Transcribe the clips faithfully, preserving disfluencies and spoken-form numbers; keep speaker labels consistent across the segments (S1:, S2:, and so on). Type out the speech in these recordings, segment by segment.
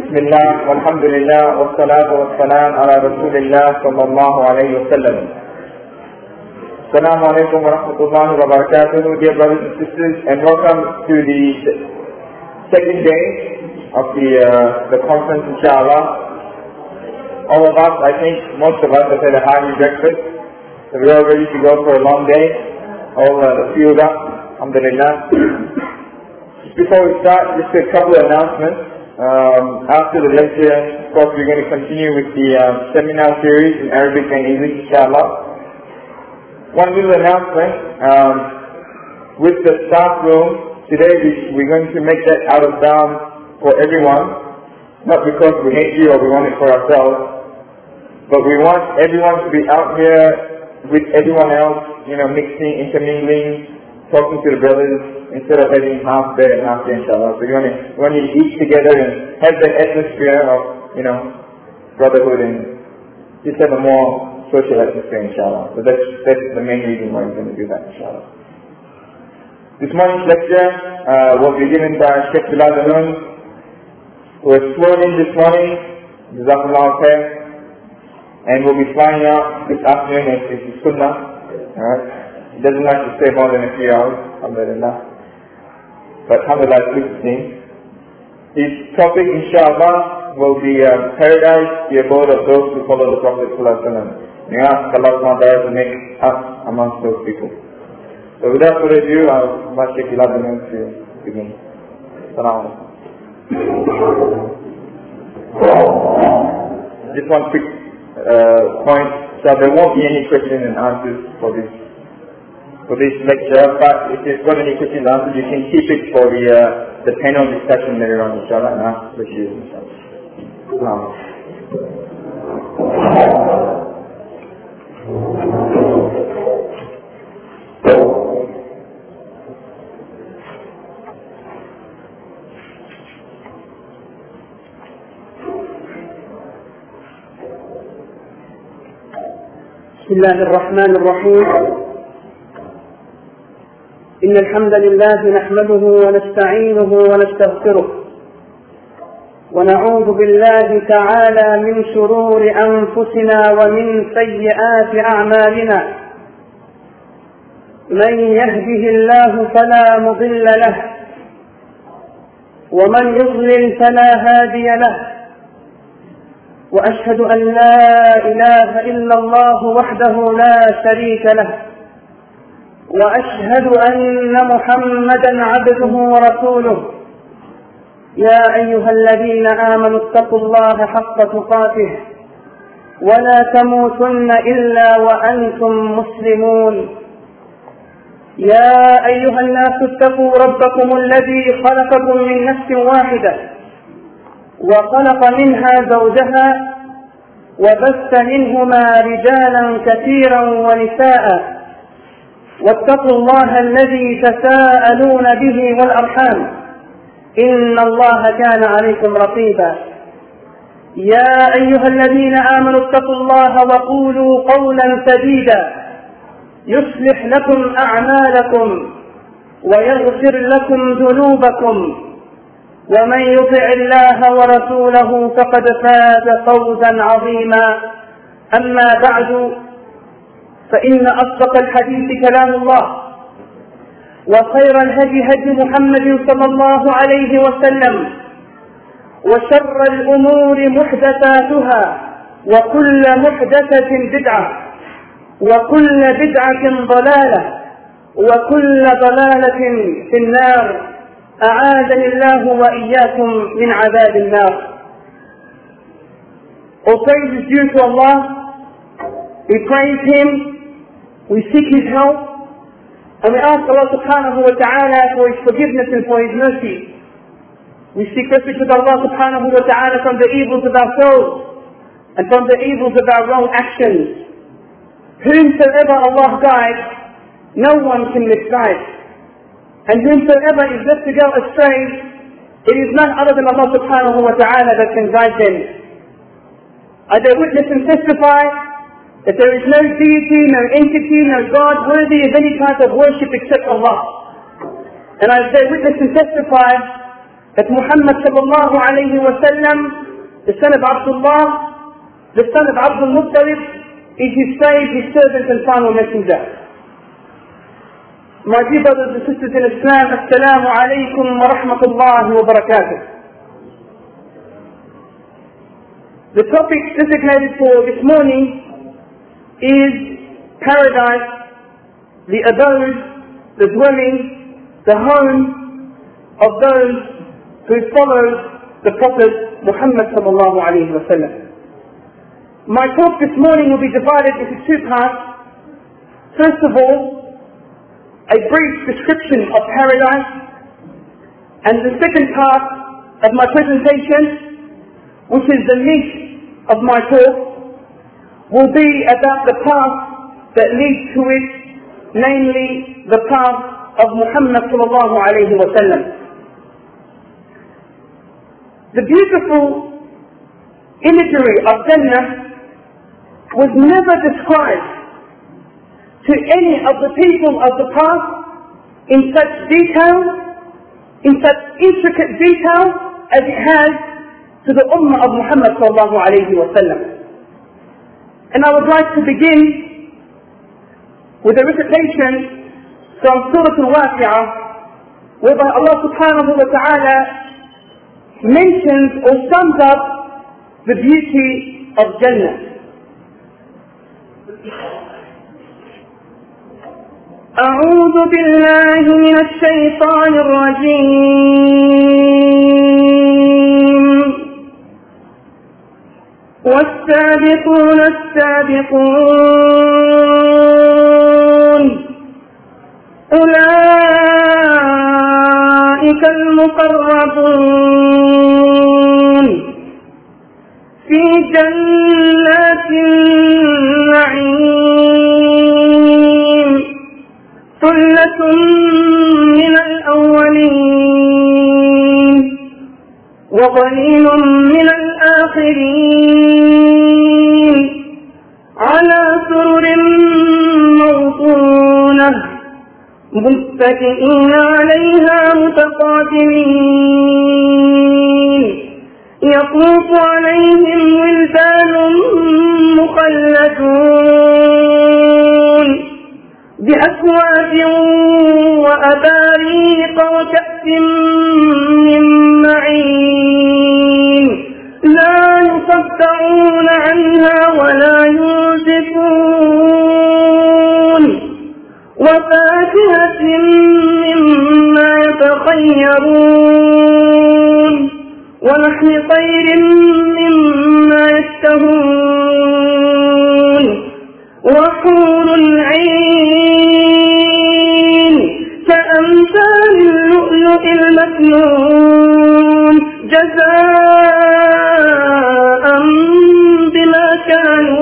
S1: بسم الله والحمد لله والصلاة والسلام على رسول الله صلى الله عليه وسلم. Assalamu alaikum wa rahmatullahi wa barakatuh, dear brothers and sisters, and welcome to the second day of the uh, the conference, inshallah. All of us, I think most of us have had a hearty breakfast, so we're all ready to go for a long day, all uh, fueled up, alhamdulillah. Just before we start, just a couple of announcements. Um, after the lecture, of course, we're going to continue with the uh, seminar series in Arabic and English, inshallah. One little announcement, um, with the staff room, today we, we're going to make that out of bounds for everyone, not because we hate you or we want it for ourselves, but we want everyone to be out here with everyone else, you know, mixing, intermingling, talking to the brothers, instead of having half there and half there, inshallah. So we want to, we want to eat together and have that atmosphere of, you know, brotherhood and just have a more social atmosphere, inshallah. So that's, that's the main reason why we're going to do that, inshallah. This morning's lecture uh, will be given by Sheikh Bilal Danun, who was flown in this morning, Jazakallah khair, and will be flying out this afternoon as his sunnah. Alright? He doesn't like to stay more than a few hours, alhamdulillah. But alhamdulillah, it's good to see him. His topic, inshallah, will be uh, paradise, the abode of those who follow the Prophet sallallahu alaihi wasallam. May I ask Allah subhanahu wa ta'ala to make us amongst those people. So without further ado, I'll invite Sheikh Bilal Danun to begin. Assalamu alaikum. Just one quick uh, point. So there won't be any questions and answers for this for this lecture, but if you've got any questions and answers, you can keep it for the uh, the panel discussion later on, inshallah, and ask questions, inshallah.
S2: بسم الله الرحمن الرحيم. إن الحمد لله نحمده ونستعينه ونستغفره ونعوذ بالله تعالى من شرور أنفسنا ومن سيئات أعمالنا. من يهده الله فلا مضل له ومن يضلل فلا هادي له. وأشهد أن لا إله إلا الله وحده لا شريك له. وأشهد أن محمدا عبده ورسوله. يا أيها الذين آمنوا اتقوا الله حق تقاته ولا تموتن إلا وأنتم مسلمون. يا أيها الناس اتقوا ربكم الذي خلقكم من نفس واحدة وخلق منها زوجها وبث منهما رجالا كثيرا ونساء. واتقوا الله الذي تساءلون به والأرحام إن الله كان عليكم رقيبا. يا أيها الذين آمنوا اتقوا الله وقولوا قولا سديدا يصلح لكم أعمالكم ويغفر لكم ذنوبكم ومن يطع الله ورسوله فقد فاز فوزا عظيما. أما بعد، فإن أصدق الحديث كلام الله وخير الهدي هدي محمد صلى الله عليه وسلم وشر الأمور محدثاتها وكل محدثة بدعة وكل بدعة ضلالة وكل ضلالة في النار. أعاذني الله وإياكم من عذاب النار. All praise is due to Allah. We praise Him, we seek His help, and we ask Allah subhanahu wa ta'ala for His forgiveness and for His mercy. We seek refuge with Allah subhanahu wa ta'ala from the evils of ourselves and from the evils of our wrong actions. Whomsoever Allah guides, no one can misguide. And whomsoever is left to go astray, it is none other than Allah subhanahu wa ta'ala that can guide them. I bear witness and testify that there is no deity, no entity, no God worthy of any type of worship except Allah. And I bear witness and testify that Muhammad sallallahu alayhi wa sallam, the son of Abdullah, the son of Abdul Muttalib, is his slave, his servant and final messenger. My dear brothers and sisters in Islam, Assalamu alaykum wa rahmatullahi wa barakatuh. The topic designated for this morning is paradise, the abode, the dwelling, the home of those who follow the Prophet Muhammad sallallahu alayhi wa sallam. My talk this morning will be divided into two parts. First of all, a brief description of paradise, and the second part of my presentation, which is the meat of my talk, will be about the path that leads to it, namely the path of Muhammad sallallahu alayhi wa sallam. The beautiful imagery of Jannah was never described to any of the people of the past in such detail, in such intricate detail as it has to the Ummah of Muhammad sallallahu alayhi wa sallam. And I would like to begin with a recitation from Surah Al-Waqi'ah, whereby Allah subhanahu wa ta'ala mentions or sums up the beauty of Jannah. أعوذ بالله من الشيطان الرجيم. والسابقون السابقون أولئك المقربون في جنات النعيم ثلة من الأولين وقليل من الآخرين على سرر موضونة متكئين عليها متقابلين يطوف عليهم ولدان مخلدون بأكواب وأباريق وكأس من معين لا يصدعون عنها ولا ينزفون وفاكهة مما يتخيرون ولحم طير مما يشتهون وحور العين كأمثال اللؤلؤ المكنون جزاء بما كانوا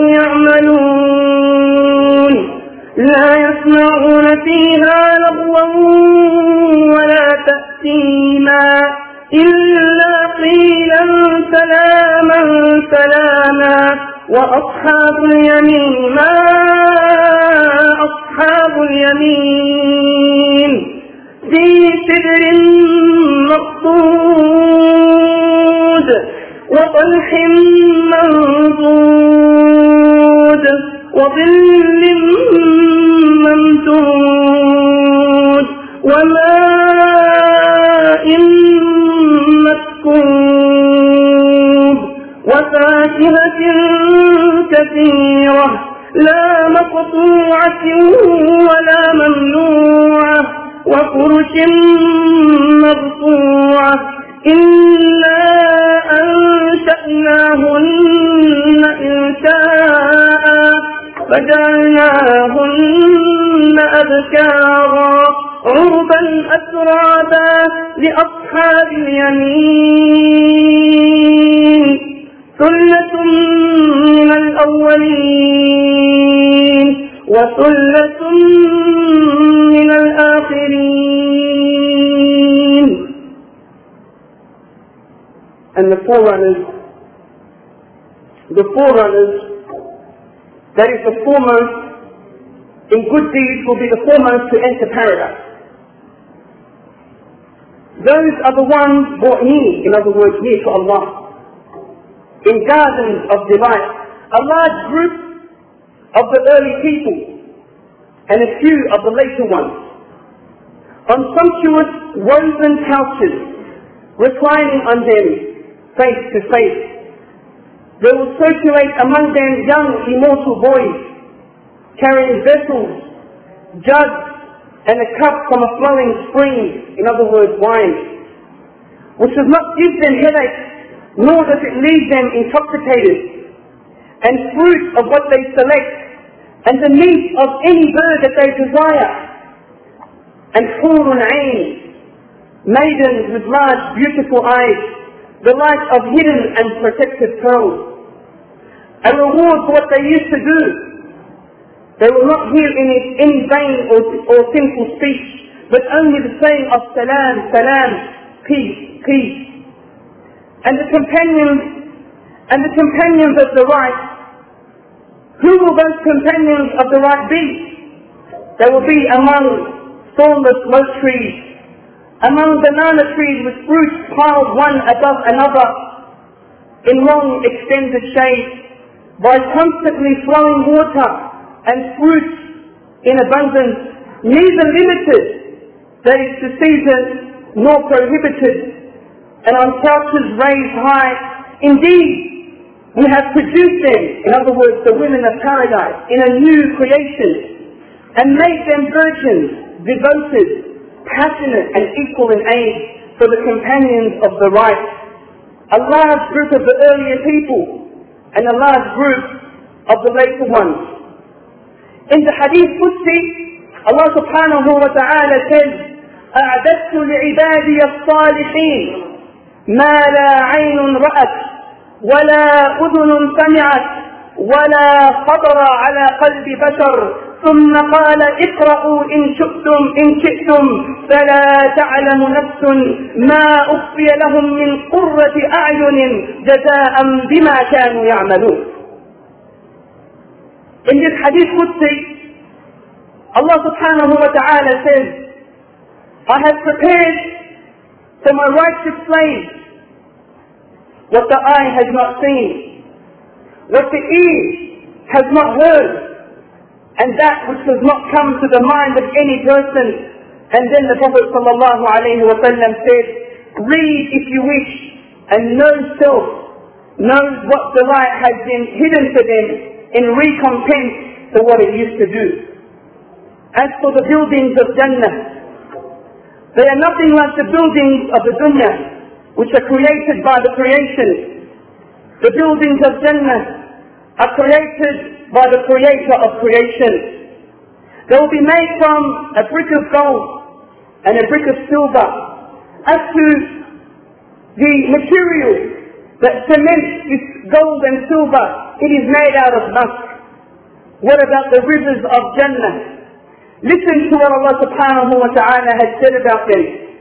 S2: يعملون لا يسمعون فيها لغوا ولا تأثيما إلا قيلا سلاما سلاما وأصحاب اليمين ما أصحاب اليمين في سدر مخضود وطلح منضود وظل ممدود وماء مسكوب وفاكهة كثيرة لا مقطوعة ولا ممنوعة وفرش مرفوعة إنا أنشأناهن إنشاء فجعلناهن أبكارا عربا أترابا لأصحاب اليمين ثلة من الأولين وثلة من الآخرين. And the forerunners, the forerunners, that is the foremost in good deeds, will be the foremost to enter paradise. those are the ones brought near, in other words, near to Allah, in gardens of delight. A large group of the early people and a few of the later ones, on sumptuous woven couches, reclining on them face to face. There will circulate among them young immortal boys, carrying vessels, jugs, and a cup from a flowing spring, in other words, wine, which does not give them headache, nor does it leave them intoxicated, and fruit of what they select, and the meat of any bird that they desire, and hurun ayn, maidens with large beautiful eyes, the like of hidden and protected pearls. A reward for what they used to do. They will not hear any, any vain or, or sinful speech, but only the saying of salam, salam, peace, peace. And the companions, and the companions of the right, who will those companions of the right be? They will be among thornless oak trees, among banana trees with fruits piled one above another, in long extended shade, by constantly flowing water and fruit in abundance, neither limited, that is to season, nor prohibited, and on couches raised high. Indeed, we have produced them, in other words, the women of paradise, in a new creation, and made them virgins, devoted, passionate, and equal in age, for the companions of the right. A large group of the earlier people, and a large group of the later ones. In the Hadith Qudsi, Allah subhanahu wa ta'ala says, أَعْدَدْتُ لِعِبَادِيَ الصَّالِحِينَ مَا لَا عَيْنٌ رَأَتْ وَلَا أُذُنٌ سَمِعَتْ وَلَا خَطَرَ عَلَى قَلْبِ بَشَرٍ ثُمَّ قَالَ اقْرَؤُوا إِن شِئْتُمْ إِن شِئْتُمْ فَلَا تَعْلَمُ نَفْسٌ مَا أُخْفِيَ لَهُم مِّن قُرَّةِ أَعْيُنٍ جَزَاءً بِمَا كَانُوا يَعْمَلُونَ. In this Hadith Qudsi, Allah subhanahu wa ta'ala says, I have prepared for my righteous slaves what the eye has not seen, what the ear has not heard, and that which has not come to the mind of any person. And then the Prophet sallallahu alayhi wa sallam said, read if you wish, and no self knows what the light has been hidden for them in recompense to what it used to do. As for the buildings of Jannah, they are nothing like the buildings of the dunya, which are created by the creation. The buildings of Jannah are created by the creator of creation. They will be made from a brick of gold and a brick of silver. As to the material that cements this gold and silver, it is made out of musk. What about the rivers of Jannah? Listen to what Allah subhanahu wa ta'ala has said about them.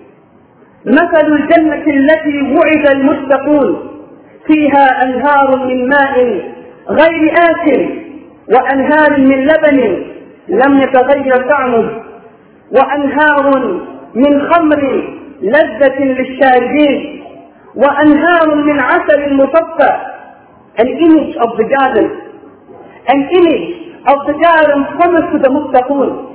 S2: مثل الجنة التي وعد المتقون فيها أنهار من ماء غير آسن وأنهار من لبن لم يتغير طعمه وأنهار من خمر لذة للشاربين وأنهار من عسل مصفى. An image of the garden, an image of the garden promised to the muttaqun.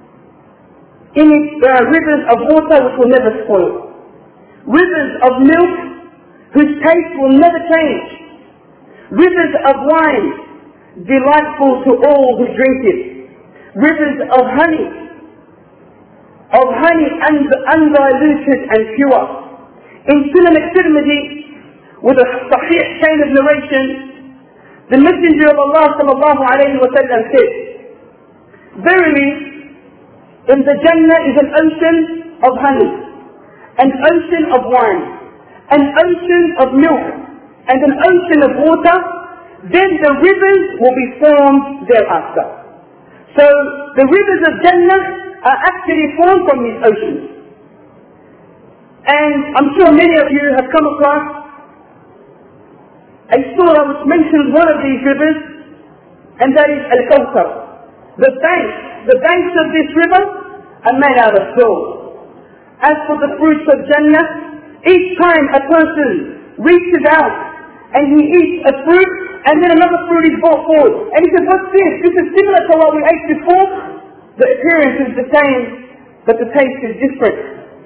S2: In it there are rivers of water which will never spoil, rivers of milk whose taste will never change, rivers of wine delightful to all who drink it, rivers of honey, of honey undiluted and pure. In Sunan al-Tirmidhi, with a sahih chain of narration, the Messenger of Allah sallallahu alayhi wa sallam said, verily, in the Jannah is an ocean of honey, an ocean of wine, an ocean of milk, and an ocean of water. Then the rivers will be formed thereafter. So the rivers of Jannah are actually formed from these oceans. And I'm sure many of you have come across a surah which mentions one of these rivers, and that is Al-Kawthar. The banks, the banks of this river are made out of gold. As for the fruits of Jannah, each time a person reaches out and he eats a fruit, and then another fruit is brought forward. And he says, what's this? This is similar to what we ate before. The appearance is the same, but the taste is different.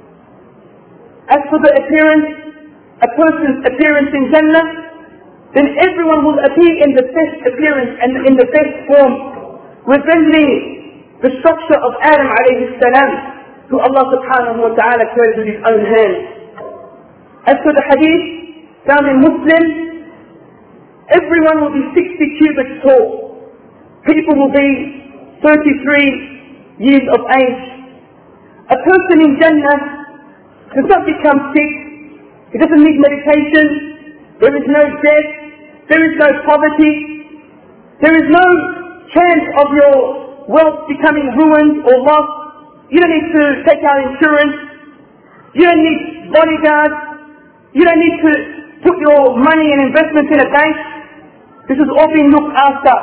S2: As for the appearance, a person's appearance in Jannah, then everyone will appear in the best appearance and in the best form, resembling the structure of Adam alayhi salam, who Allah subhanahu wa ta'ala created with his own hands. As for the hadith found in Muslim, everyone will be sixty cubits tall. People will be thirty-three years of age. A person in Jannah does not become sick. He doesn't need medication. There is no death. There is no poverty. There is no chance of your wealth becoming ruined or lost. You don't need to take out insurance. You don't need bodyguards. You don't need to put your money and investments in a bank. This is all being looked after.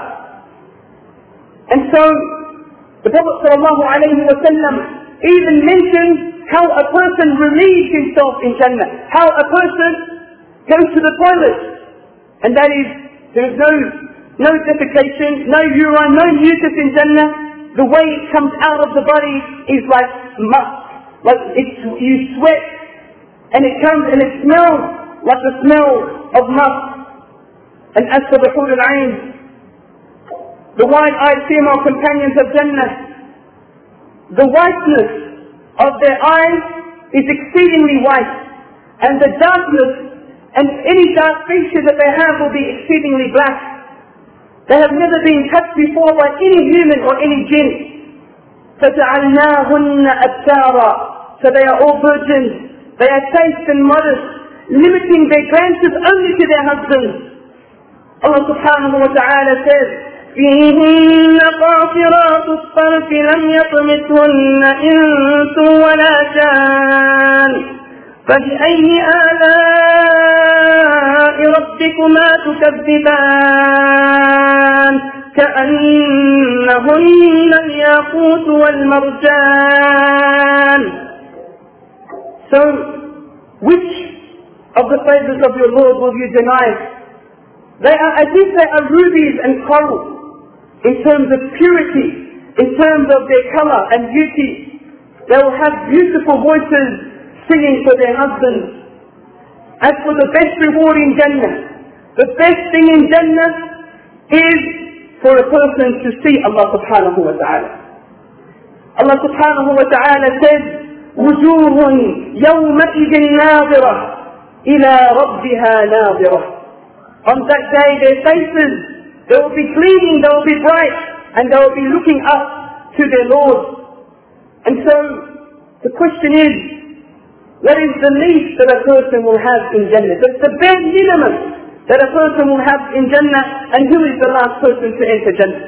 S2: And so, the Prophet sallallahu alayhi wa sallam even mentions how a person relieves himself in Jannah. How a person goes to the toilet. And that is, there is no, no defecation, no urine, no mucus in Jannah. The way it comes out of the body is like musk. Like it's, you sweat, and it comes and it smells like the smell of musk. And as for the Hur al-Ain, the wide-eyed female companions of Jannah, the whiteness of their eyes is exceedingly white, and the darkness and any dark features that they have will be exceedingly black. They have never been touched before by any human or any jinn. فَجَعَلْنَاهُنَّ أَبْكَارًا. So they are all virgins. They are chaste and modest, limiting their glances only to their husbands. Allah subhanahu wa ta'ala says, فِيهِنَّ قَاصِرَاتُ الطَّرْفِ لَمْ يَطْمِثْهُنَّ إِنسٌ وَلَا جَانٌّ فَبِأَيِّ آلَاءِ رَبِّكُمَا تُكَذِّبَانِ كَأَنَّهُنَّ الْيَاقُوتُ وَالْمَرْجَانُ. So, which of the favors of your Lord will you deny? They are as if they are rubies and coral, in terms of purity, in terms of their color and beauty. They will have beautiful voices singing for their husbands. As for the best reward in Jannah, the best thing in Jannah is for a person to see Allah subhanahu wa ta'ala. Allah subhanahu wa ta'ala says, وُجُوهٌ يَوْمَئِذٍ نَاظِرَةٌ إِلَى رَبِّهَا نَاظِرَةٌ. On that day their faces, they will be gleaming, they will be bright, and they will be looking up to their Lord. And so, the question is, what is the least that a person will have in Jannah? That's the bare minimum that a person will have in Jannah, and who is the last person to enter Jannah?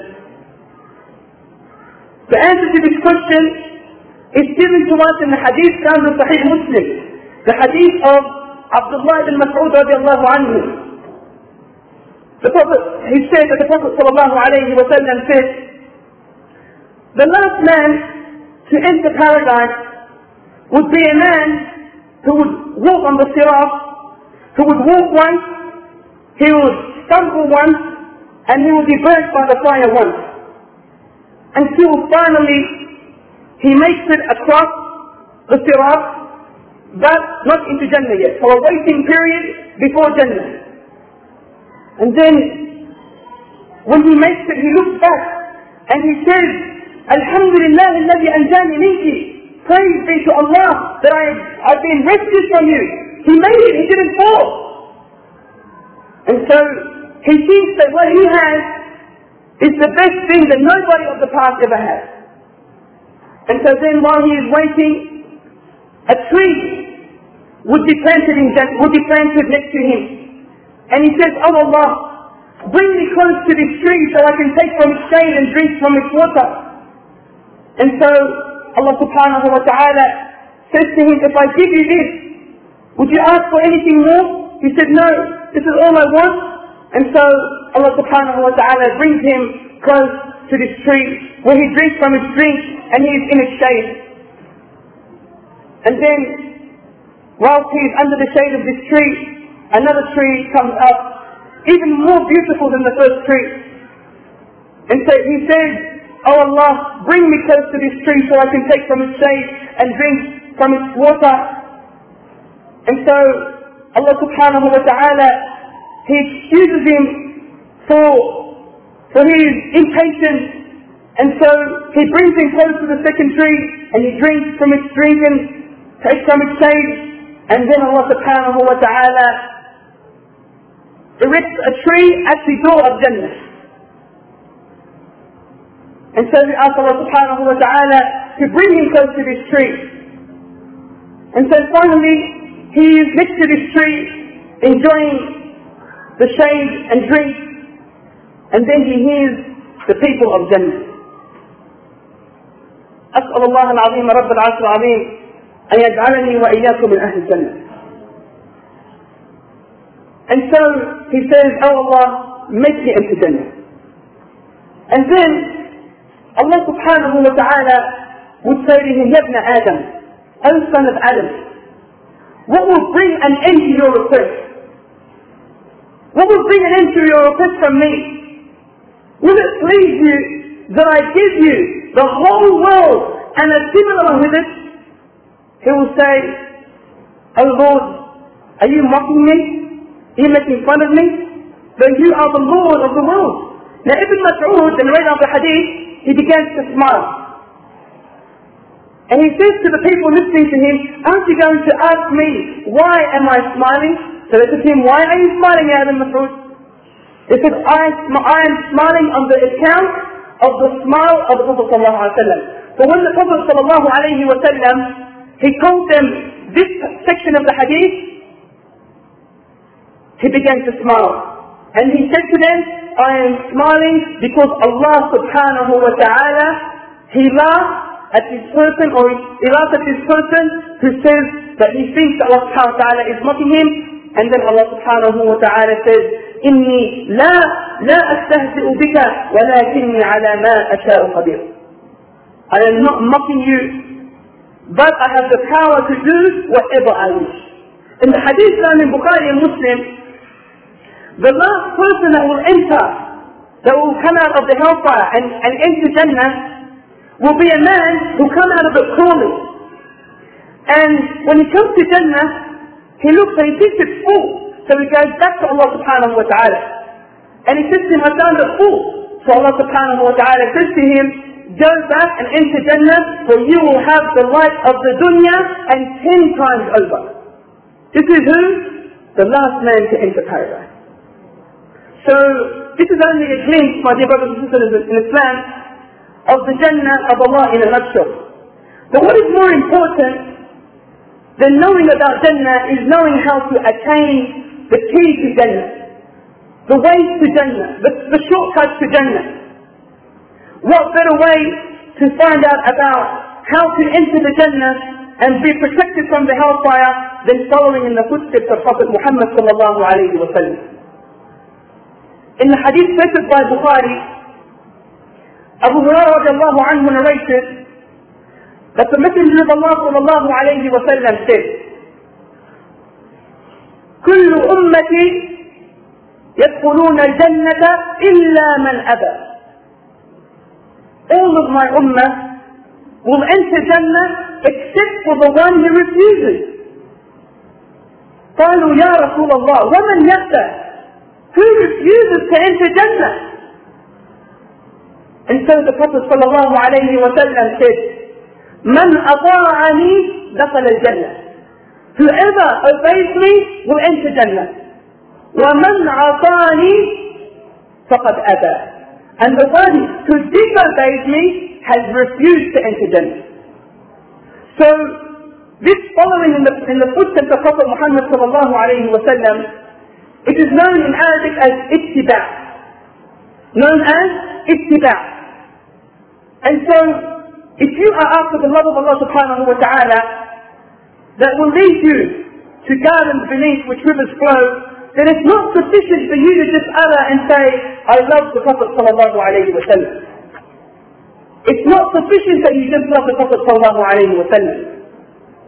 S2: The answer to this question is given to us in the hadith found in Sahih Muslim. The hadith of Abdullah ibn Mas'ud radiallahu anhu. The Prophet, he said that the Prophet sallallahu alayhi wa sallam said, the last man to enter paradise would be a man who would walk on the sirat, who would walk once, he would stumble once, and he would be burnt by the fire once. Until finally he makes it across the sirat, but not into Jannah yet, for a waiting period before Jannah. And then, when he makes it, he looks back and he says, Alhamdulillah alladhi anjani minki. Praise be to Allah that I, I've been rescued from you. He made it, he didn't fall. And so, he thinks that what he has is the best thing that nobody of the past ever had. And so then while he is waiting, a tree would be planted in would be planted next to him. And he says, Oh Allah, bring me close to this tree so I can take from its shade and drink from its water. And so Allah subhanahu wa ta'ala says to him, if I give you this, would you ask for anything more? He said, no, this is all I want. And so Allah subhanahu wa ta'ala brings him close to this tree where he drinks from its drink and he is in its shade. And then, whilst he is under the shade of this tree, another tree comes up, even more beautiful than the first tree. And so he says, "Oh Allah, bring me close to this tree so I can take from its shade and drink from its water." And so Allah subhanahu wa ta'ala, He excuses him for, for his impatience. And so He brings him close to the second tree and he drinks from its drink and takes from its shade. And then Allah subhanahu wa ta'ala erects a tree at the door of Jannah. And so we ask Allah subhanahu wa ta'ala to bring him close to this tree. And so finally, he is next to this tree, enjoying the shade and drink. And then he hears the people of Jannah. أسأل الله العظيم رب العرش العظيم أن يجعلني وإياكم من أهل الجنة. And so he says, "Oh Allah, make me into Jannah." And then Allah subhanahu wa ta'ala would say to him, "Ya ibn Adam, O son of Adam, what will bring an end to your request? What will bring an end to your request from me? Will it please you that I give you the whole world and a similar with it?" He will say, "O Lord, are you mocking me? Are you making fun of me? Though you are the Lord of the world." Now Ibn Mas'ud, in the reading of the hadith, he begins to smile. And he says to the people listening to him, "Aren't you going to ask me, why am I smiling?" So they said to him, "Why are you smiling, Ya Ibn Mas'ud?" He said, I, I am smiling on the account of the smile of the Prophet sallallahu alaihi wasallam. So when the Prophet sallallahu alaihi wasallam, he told them this section of the hadith, he began to smile. And he said to them, "I am smiling because Allah subhanahu wa ta'ala, He laughs at this person, or He laughs at this person who says that he thinks that Allah subhanahu wa ta'ala is mocking him." And then Allah subhanahu wa ta'ala says, "Inni la la astahzi'u bika walakinni ala ma asha'u qadir." I am not mocking you, but I have the power to do whatever I wish. In the hadith found in Bukhari and Muslim, the last person that will enter, that will come out of the hellfire and, and enter Jannah, will be a man who comes out of it crawling. And when he comes to Jannah, he looks and he thinks it's full. So he goes back to Allah subhanahu wa ta'ala. And he says to him, "I found it full." So Allah subhanahu wa ta'ala says to him, "Go back and enter Jannah, for you will have the light of the dunya and ten times over." This is who? The last man to enter paradise. So this is only a glimpse, my dear brothers and sisters in Islam, of the Jannah of Allah in a nutshell. But what is more important than knowing about Jannah is knowing how to attain the key to Jannah, the ways to Jannah, the, the shortcuts to Jannah. What better way to find out about how to enter the Jannah and be protected from the hellfire than following in the footsteps of Prophet Muhammad sallallahu alayhi wa sallam. In the hadith cited by Bukhari, Abu Hurairah radiallahu anhu narrated that the Messenger of Allah sallallahu alayhi wa sallam said, "كل أمتي يدخلون الجنة إلا من أبى." All of my ummah will enter Jannah except for the one who refuses. قالوا يا رسول الله ومن يأبى? Who refuses to enter Jannah? And so the Prophet sallallahu alayhi wa sallam said, "Man ata'ani dakhala al-Jannah." Whoever obeys me will enter Jannah. وَمَنْ عَصَانِي فَقَدْ أَبَى. And the one who disobeys me has refused to enter Jannah. So this following in the, in the footsteps of Prophet Muhammad sallallahu alayhi wa sallam, it is known in Arabic as ittiba'. Known as ittiba'. And so, if you are after the love of Allah subhanahu wa ta'ala, that will lead you to gardens beneath which rivers flow, then it's not sufficient for you to just utter and say, "I love the Prophet sallallahu alayhi wa sallam." It's not sufficient that you just love the Prophet sallallahu alayhi wa sallam.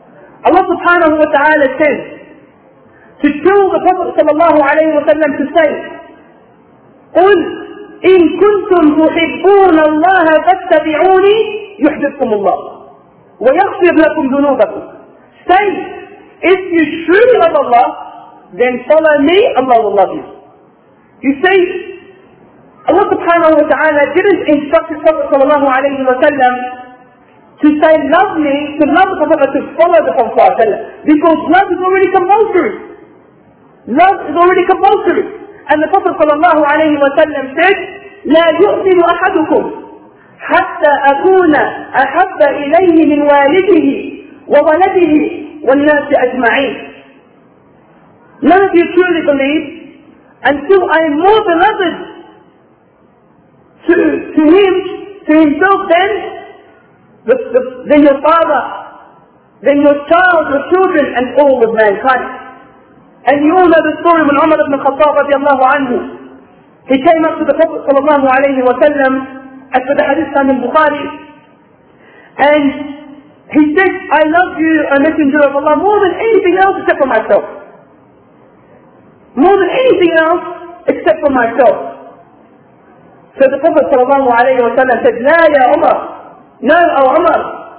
S2: Allah subhanahu wa ta'ala says to tell the Prophet sallallahu alayhi wa sallam to say, قُلْ إِن كُنتُمْ تُحِبُّونَ اللَّهَ فَاتَّبِعُونِي يُحْبِبْكُمُ اللَّهُ وَيَغْفِرْ لَكُمْ ذُنُوبَكُمْ. Say, if you truly love Allah, then follow me, Allah will love you. You see, Allah subhanahu wa ta'ala didn't instruct His Prophet sallallahu alayhi wa sallam to say love me, to love the Prophet, to follow the Prophet sallallahu alayhi wa sallam, because love is already compulsory. Love is already compulsory. And the Prophet sallallahu alayhi wa sallam said, لا يؤمن أحدكم حتى أكون أحب إليه من والده وولده والناس أجمعين. None of you truly believe until I am more beloved to, to him, to himself than, the, the, than your father, than your child, your children, and all of mankind. And you all know the story when Umar ibn Khattab radiallahu anhu, he came up to the Prophet sallallahu alayhi wa sallam, as for the hadith found in Bukhari, and he said, I love you, O Messenger of Allah, more than anything else except for myself. More than anything else except for myself. So the Prophet sallallahu alayhi wa sallam said, La ya Umar, no, O Umar,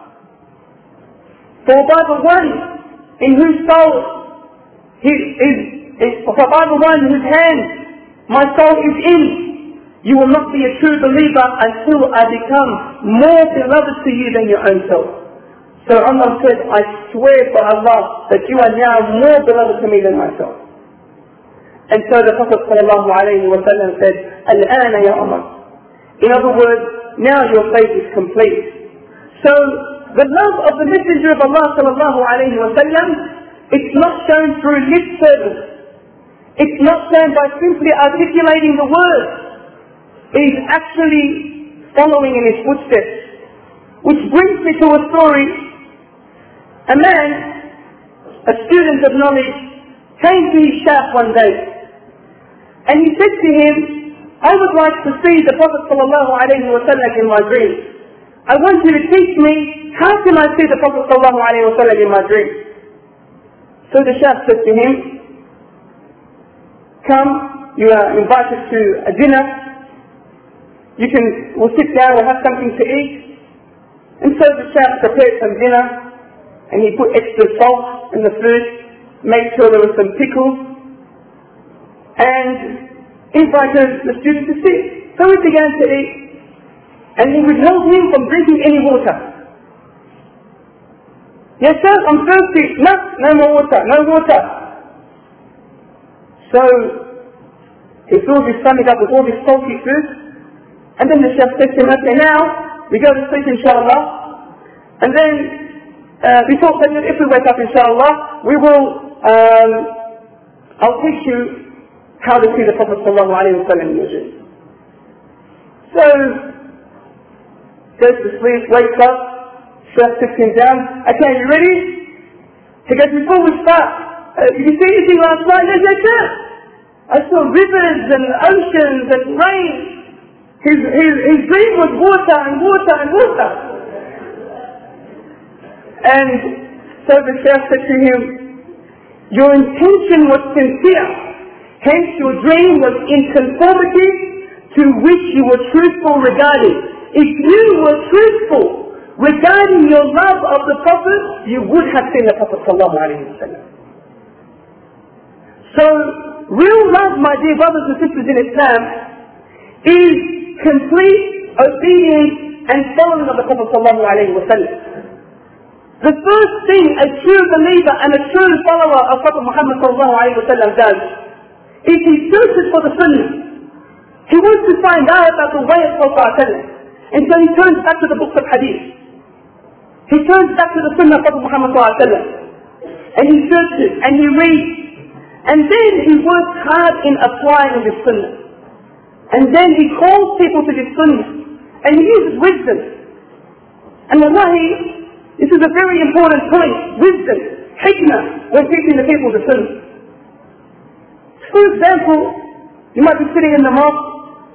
S2: for by the one in whose soul he is, is for by the one whose hand my soul is in, you will not be a true believer until I become more beloved to you than your own self. So Umar said, I swear by Allah that you are now more beloved to me than myself. And so the Prophet sallallahu alayhi wa sallam said, Al-ana ya Umar. In other words, now your faith is complete. So the love of the Messenger of Allah sallallahu alayhi wa sallam, it's not shown through lip service. It's not shown by simply articulating the words. It is actually following in his footsteps. Which brings me to a story. A man, a student of knowledge, came to his shaykh one day. And he said to him, I would like to see the Prophet sallallahu alayhi wa sallam in my dream. I want you to teach me, how can I see the Prophet sallallahu alayhi wa sallam in my dream? So the shaykh said to him, come, you are invited to a dinner. You can, we'll sit down, we'll have something to eat. And so the shaykh prepared some dinner, and he put extra salt in the food, made sure there was some pickles, and invited the student to sit. So he began to eat, and he withheld him from drinking any water. Yes sir, I'm thirsty. No, no more water, no water. So he filled his stomach up with all this salty food, and then the chef said to him, okay, now we go to sleep inshallah, and then uh, we thought that if we wake up inshallah, we will, um, I'll teach you how to see the Prophet sallallahu alayhi wa sallam in your dream. So, goes to sleep, wakes up, chef sits him down, okay, you ready? He goes, before we start, uh, did you see anything last night? Yes, I did. I saw rivers and oceans and rain. His, his, his dream was water and water and water. And so the chef said to him, your intention was sincere, hence your dream was in conformity to which you were truthful regarding. If you were truthful regarding your love of the Prophet, you would have seen the Prophet sallallahu alayhi wa sallam. So, real love, my dear brothers and sisters in Islam, is complete obedience and following of the Prophet sallallahu alayhi wa sallam. The first thing a true believer and a true follower of Prophet Muhammad sallallahu alayhi wa sallam does is he searches for the Sunnah. He wants to find out about the way of Prophet, and so he turns back to the books of Hadith. He turns back to the Sunnah of Prophet Muhammad sallallahu alayhi wa sallam, and he searches and he reads, and then he works hard in applying this Sunnah. And then he calls people to this Sunnah, and he uses wisdom. And wallahi, this is a very important point, wisdom, hikmah, when teaching the people the Sunnah. For example, you might be sitting in the mosque,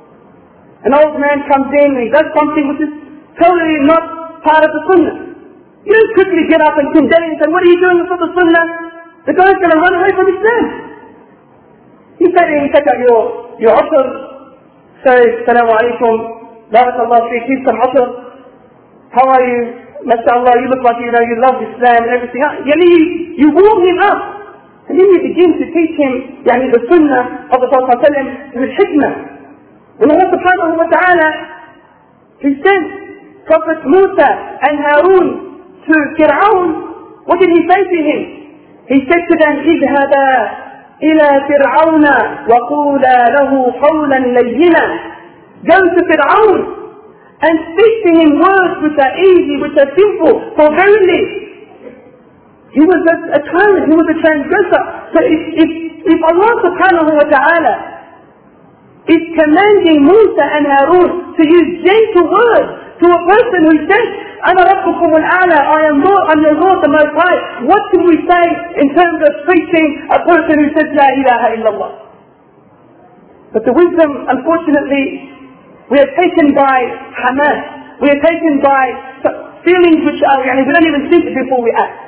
S2: an old man comes in and he does something which is totally not part of the Sunnah. You don't quickly get up and condemn him and say, what are you doing with the sunnah? The guy's going to run away from Islam. You say to him, take out your, your asr, say, Assalamu alaikum, barakallah fiqh, keep some asr. How are you? MashaAllah, you look like you know you love Islam and everything else. You, you warm him up. And then you begin to teach him yani, the sunnah of the Prophet with hikmah. And Allah subhanahu wa ta'ala, He sent Prophet Musa and Harun to Fir'aun. What did He say to him? He said to them, اذهبا إلى فرعون وقولا له قولا لينا. Go to Fir'aun and speak to him words which are easy, which are simple. For verily, he was a, a tyrant, he was a transgressor. So if, if, if Allah subhanahu wa ta'ala is commanding Musa and Harun to use gentle words to a person who says, أَنَا رَبُّكُمُ الْأَعْلَى, I am Lord, I am your Lord, the Most High. What can we say in terms of preaching a person who says, La ilaha illallah? But the wisdom, unfortunately, we are taken by hamas. We are taken by feelings which are, we don't even think it before we act.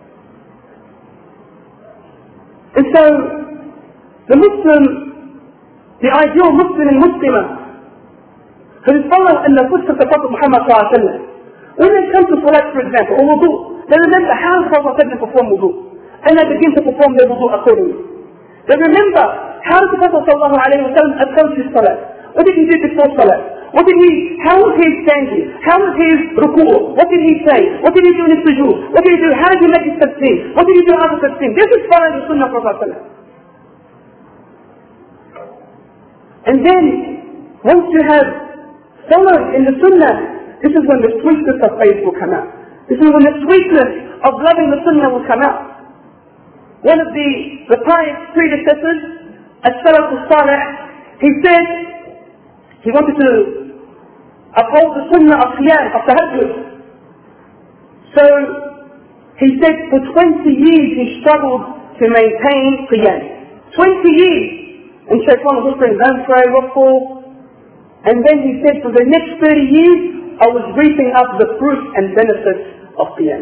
S2: And so, the Muslim, the ideal Muslim and Muslimah, who is following in the footsteps of the Prophet Muhammad sallallahu alaihi wasallam, when they come to salat, for example, or wudu, they remember how the Prophet said to perform wudu, and they begin to perform their wudu accordingly. They remember how the Prophet sallallahu alaihi wasallam approached his salat. What did he do before salat? What did he, how was he standing? How was his ruku'? What did he say? What did he do in his sujood? What did he do? How did he make his tasbih? What did he do after tasbih? This is following the sunnah of the Prophet. And then, once you have followed in the sunnah, this is when the sweetness of faith will come out. This is when the sweetness of loving the sunnah will come out. One of the, the pious predecessors, As-Salaf al-Salih, he said, he wanted to uphold the sunnah of qiyam, of tahajjud. So, he said for twenty years he struggled to maintain qiyam. twenty years! And Shaitan was whispering, don't pray, what for? And then he said, for the next thirty years, I was reaping up the fruit and benefits of qiyam.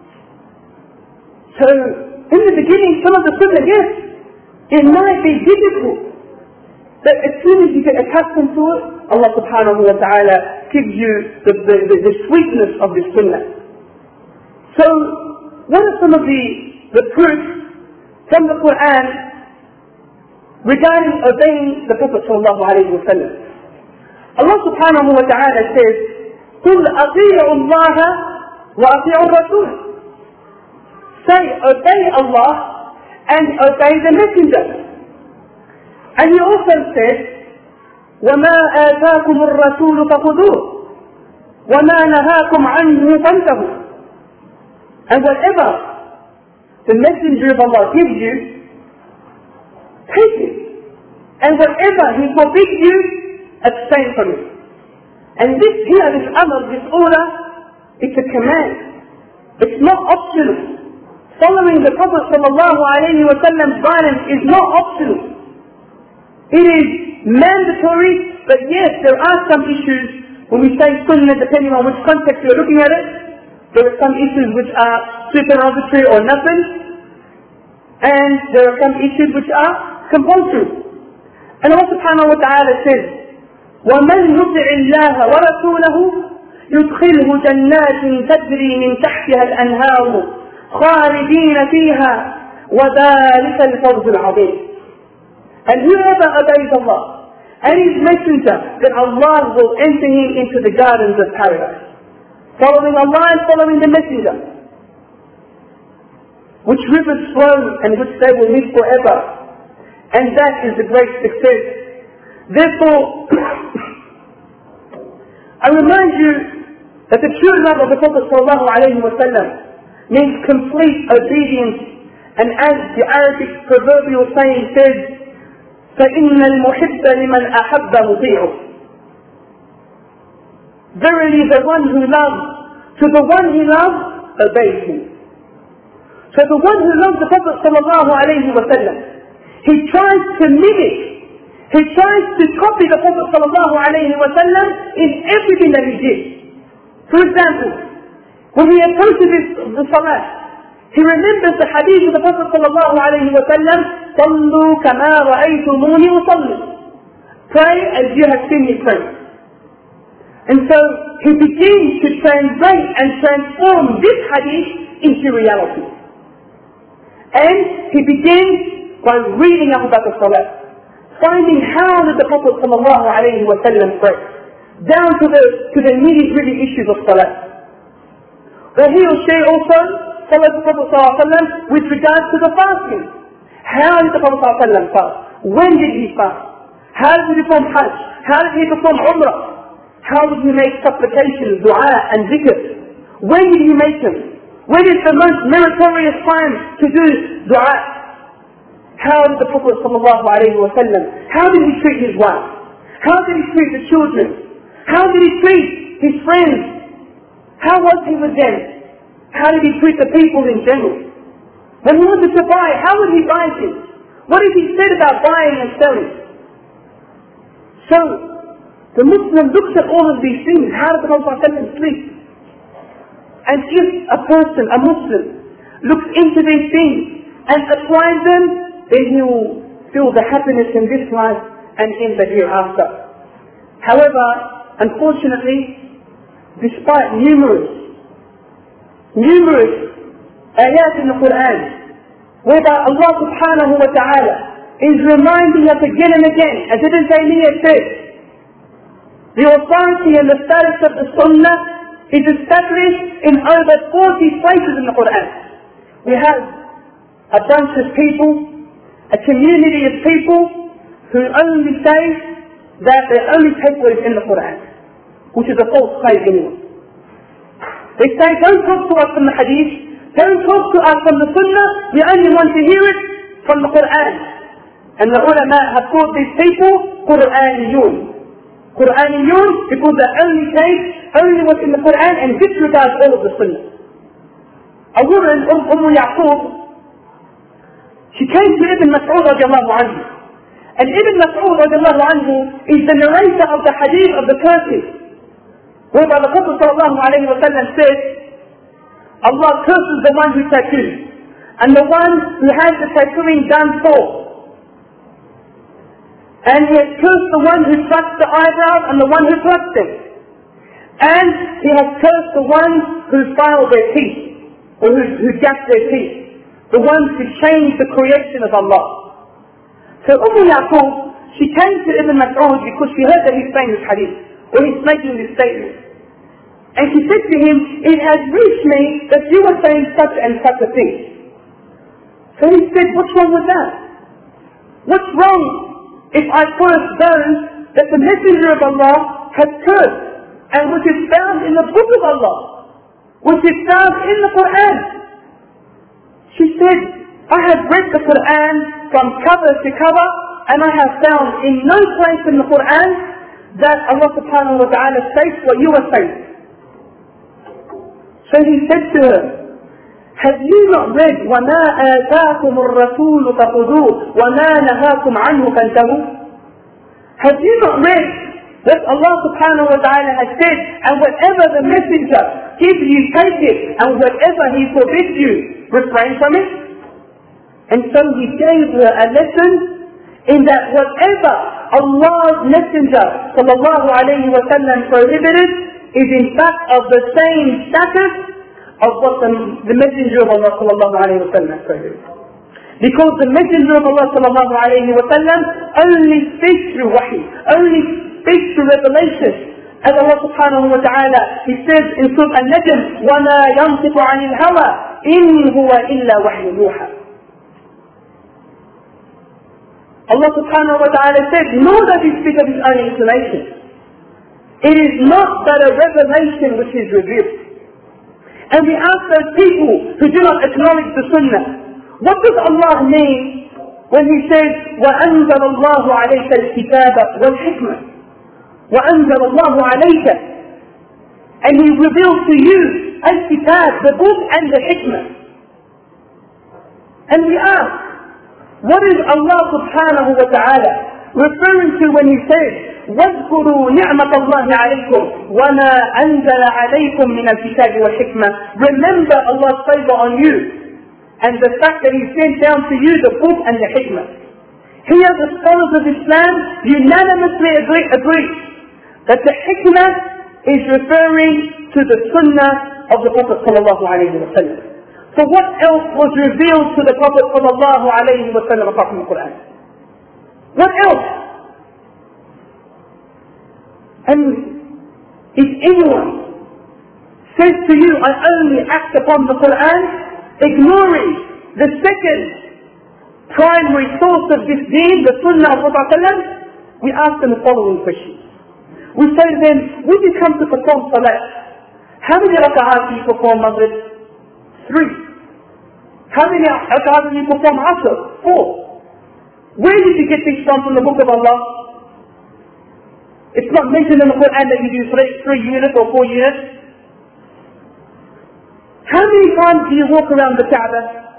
S2: So, in the beginning, some of the sunnah, yes, it might be difficult. But as soon as you get accustomed to it, Allah subhanahu wa ta'ala gives you the, the, the, the sweetness of the sunnah. So, what are some of the, the proofs from the Quran regarding obeying the Prophet sallallahu alayhi wa sallam? Allah subhanahu wa ta'ala says, قُلْ أَطِيعُوا اللَّهَ وَأَطِيعُوا الرَّسُولَ. Say, obey Allah and obey the messenger. And he also says, وَمَا آتَاكُمُ الرَّسُولُ فَخُذُوهُ وَمَا نَهَاكُمْ عَنْهُ فَانْتَهُوا. And whatever the messenger of Allah gives you, take it. And whatever he forbids you, abstain from it. And this here, this amr, this order, it's a command. It's not optional. Following the Prophet sallallahu alayhi wa sallam's guidance is not optional. It is mandatory, but yes, there are some issues when we say sunnah, depending on which context you're looking at it. There are some issues which are supererogatory or nothing, and there are some issues which are compulsory. And Allah subhanahu wa ta'ala says, وَمَنْ يُطِعِ اللَّهَ وَرَسُولَهُ يُدْخِلْهُ جَنَّاتٍ تَجْرِي مِنْ تَحْتِهَا الْأَنْهَارُ خَالِدِينَ فِيهَا وَذَلِكَ الْفَوْزُ الْعَظِيمُ. And whoever obeys Allah and His messenger, then Allah will enter him into the gardens of paradise. Following Allah and following the messenger, which rivers flow and which they will live forever. And that is the great success. Therefore, I remind you that the true love of the Prophet sallallahu alayhi wa sallam means complete obedience. And as the Arabic proverbial saying says, فَإِنَّ الْمُحِبَّ لِمَنْ أَحَبَّ مُطِيعُهُ. Verily the one who loves, to the one he loves, obeys him. So the one who loves the Prophet sallallahu alayhi wa sallam, he tries to mimic, he tries to copy the Prophet sallallahu alayhi wa sallam in everything that he did. For example, when he approaches the salah, he remembers the hadith of the Prophet sallallahu alayhi wa sallam, صَلُّوا كَمَا رَأَيْتُمُونِي وَصَلُّوا. Pray as you have seen me pray. And so he begins to translate and transform this hadith into reality. And he begins by reading up about the salah, finding how did the Prophet sallallahu alayhi wa sallam pray, down to the to the nitty-gritty issues of salah. But he or she also followed the Prophet sallallahu alayhi wa sallam with regards to the fasting. How did the Prophet sallallahu alayhi wa sallam fast? When did he fast? How did he perform Hajj? How did he perform Umrah? How did he make supplications, dua and zikr? When did he make them? When is the most meritorious time to do dua? How did the Prophet sallallahu alayhi wa sallam, how did he treat his wife? How did he treat the children? How did he treat his friends? How was he with them? How did he treat the people in general? When he wanted to buy, how would he buy things? What did he say about buying and selling? So, the Muslim looks at all of these things. How did the Prophet ﷺ sleep? And if a person, a Muslim, looks into these things and applies them, then he will feel the happiness in this life and in the hereafter. However, unfortunately, despite numerous, numerous ayat in the Quran, whereby Allah subhanahu wa ta'ala is reminding us again and again, as Ibn Taymiyyah says, the authority and the status of the Sunnah is established in over forty places in the Quran. We have a bunch of people, a community of people who only say that they only take what is in the Quran, which is a false claim anyway. They say, don't talk to us from the Hadith, don't talk to us from the Sunnah, we only want to hear it from the Quran. And the ulama have called these people Quraniyun. Quraniyun because they only take only what's in the Quran and disregard all of the Sunnah. A woman, Umm Yaqub, she came to Ibn Mas'ud radiallahu anhu. And Ibn Mas'ud radiallahu anhu is the narrator of the hadith of the curses, whereby the Prophet sallallahu alayhi wa sallam says, Allah curses the one who tattoos, and the one who has the tattooing done for. And he has cursed the one who plucks the eyebrows and the one who plucks them. And he has cursed the ones who file their teeth, or who, who gap their teeth, the ones who change the creation of Allah. So Umm Yaqub, she came to Ibn Mas'ud because she heard that he's saying this hadith, or he's making this statement. And she said to him, it has reached me that you are saying such and such a thing. So he said, what's wrong with that? What's wrong if I curse those that the Messenger of Allah has cursed, and which is found in the book of Allah, which is found in the Quran? She said, I have read the Quran from cover to cover, and I have found in no place in the Quran that Allah subhanahu wa ta'ala states what you are saying. So he said to her, have you not read وَمَا آتَاكُمُ الرَّسُولُ فَخُذُوهُ وَمَا نَهَاكُمْ عَنْهُ فَانْتَهُوا? Have you not read that Allah subhanahu wa ta'ala has said, and whatever the messenger gives you, take it, and whatever he forbids you, refrain from it? And so he gave her a lesson in that whatever Allah's messenger sallallahu alayhi wa sallam prohibited is in fact of the same status of what the, the messenger of Allah sallallahu alayhi wa sallam prohibited. Because the messenger of Allah sallallahu alayhi wa sallam only speaks through wahi, only speaks through revelation. As Allah subhanahu wa ta'ala, He says in Surah Al-Najm, وَمَا يَنْطِقُ عَنِ الْهَوَىٰ إِنْ هُوَ إِلَّا وَحْيٌ يُوحَىٰ. Allah subhanahu wa ta'ala said, nor does He speak of His own inclination. It is not but a revelation which is revealed. And we ask those people who do not acknowledge the Sunnah, what does Allah mean when He says, وَأَنزَلَ اللَّهُ عَلَيْكَ الْكِتَابَ وَالْحِكْمَةِ وَأَنزَلَ اللَّهُ عَلَيْكَ, and He revealed to you al-kitab, the book and the hikmah. And we ask, what is Allah subhanahu wa ta'ala referring to when he says, وَاذْكُرُوا نِعْمَةَ اللَّهِ عَلَيْكُمْ وَمَا أَنزَلَ عَلَيْكُمْ مِنَ الْكِتَابِ وَالْحِكْمَةِ. Remember Allah's favor on you and the fact that He sent down to you the book and the hikmah. Here the scholars of Islam unanimously agree, agree that the hikmah is referring to the sunnah of the Prophet sallallahu alayhi wa sallam. So what else was revealed to the Prophet sallallahu alayhi wa sallam apart from the Quran? What else? And if anyone says to you, I only act upon the Quran, ignoring the second primary source of this deen, the Sunnah of Prophet ﷺ, we ask them the following questions. We say to them, when you come to perform Salat, how many rak'ahs do you perform Maghrib? Three. How many rak'ahs do you perform Asr? Four. Where did you get this from from the book of Allah? It's not mentioned in the Quran that you do three, three units or four units. How many times do you walk around the Kaaba?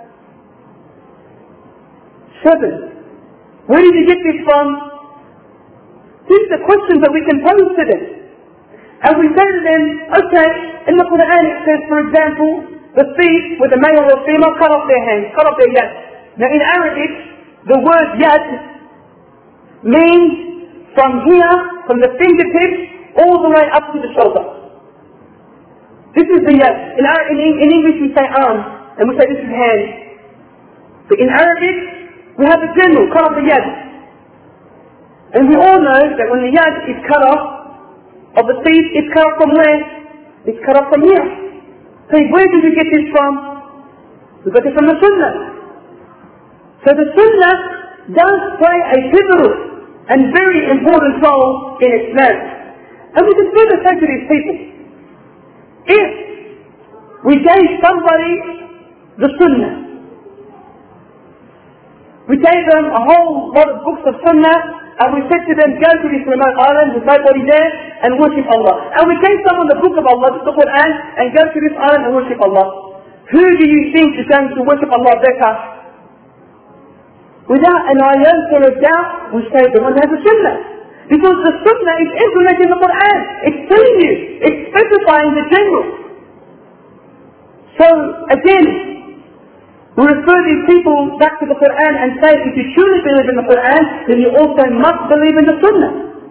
S2: Seven. Where did you get this from? These are questions that we can pose to them. And we say to them, okay, in the Quran it says, for example, the thief with a male or female cut off their hands, cut off their yad. Now in Arabic, the word yad means from here, from the fingertips, all the way up to the shoulder. This is the yad. In, in, in English we say arm, and we say this is hand. But in Arabic, we have the general, cut off the yad. And we all know that when the yad is cut off, of the thief, it's cut off from where? It's cut off from here. So where did we get this from? We got it from the Sunnah. So the Sunnah does play a pivotal and very important role in Islam. And we can further say to these people, if we gave somebody the Sunnah, we gave them a whole lot of books of Sunnah, and we said to them, go to this remote island with nobody there and worship Allah. And we gave someone the book of Allah, the Quran, and go to this island and worship Allah. Who do you think is going to worship Allah better? Without an iota of doubt, we say the one who has the Sunnah. Because the Sunnah is implemented in the Quran. It's telling you, it's specifying the general. So, again, we refer these people back to the Quran and say, if you truly believe in the Quran, then you also must believe in the Sunnah.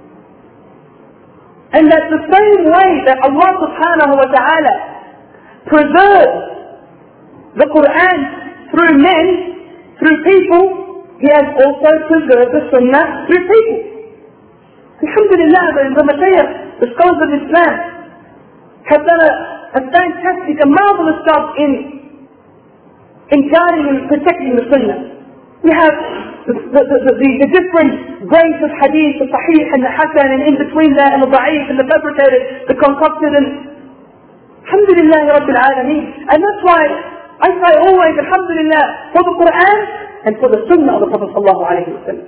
S2: And that's the same way that Allah subhanahu wa ta'ala preserves the Quran through men, through people, He has also preserved the Sunnah through people. Alhamdulillah, the Mashaykh, the scholars of Islam, have done a, a fantastic, a marvelous job in in guarding and protecting the Sunnah. We have the, the, the, the, the different grades of hadith, the sahih and the hasan, and in between that, and the da'if and the fabricated, the concocted, and alhamdulillah rabbil alameen. And that's why I say always alhamdulillah for the Quran and for the Sunnah of the Prophet sallallahu alayhi wa sallam.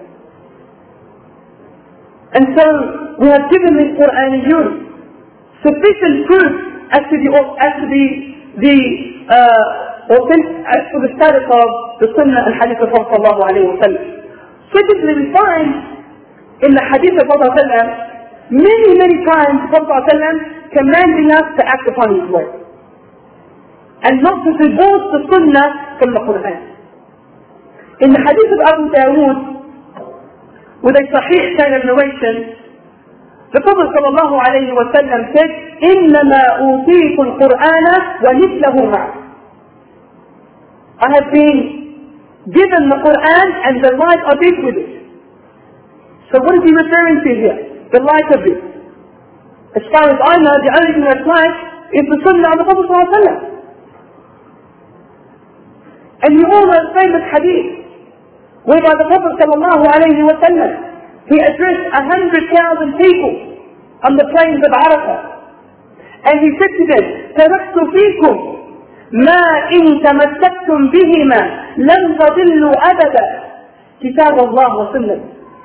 S2: And so we have given this Quraniyun sufficient proof as to the as to the the uh, as to the status of the Sunnah and Hadith of Prophet sallallahu alayhi wa sallam. Secondly, we find in the Hadith of Prophet sallallahu alayhi wa sallam many many times the Prophet sallallahu alayhi wa sallam commanding us to act upon His word and not to divorce the Sunnah from the Quran. In the Hadith of Abu Dawood, with a sahih chain of narration, the Prophet sallallahu alayhi wa sallam said, إِنَّمَا أُوتِيتُ الْقُرْآنَ وَمِثْلَهُ مَعَهُ. I have been given the Quran and the like of it with it. So what is he referring to here? The like of it. As far as I know, the only thing that's like is the Sunnah of the Prophet sallallahu alayhi wa sallam. And you all know the famous hadith whereby the Prophet sallallahu alayhi wa sallam, he addressed a hundred thousand people on the plains of Arafah. And he said to them, تَرَكْتُ فِيكُمْ مَا إِن تَمَسَّكْتُمْ بِهِمَا لَمْ تَضِلُّوا أَبَدًا كِتَابَ اللَّهِ وَسُنَّةً.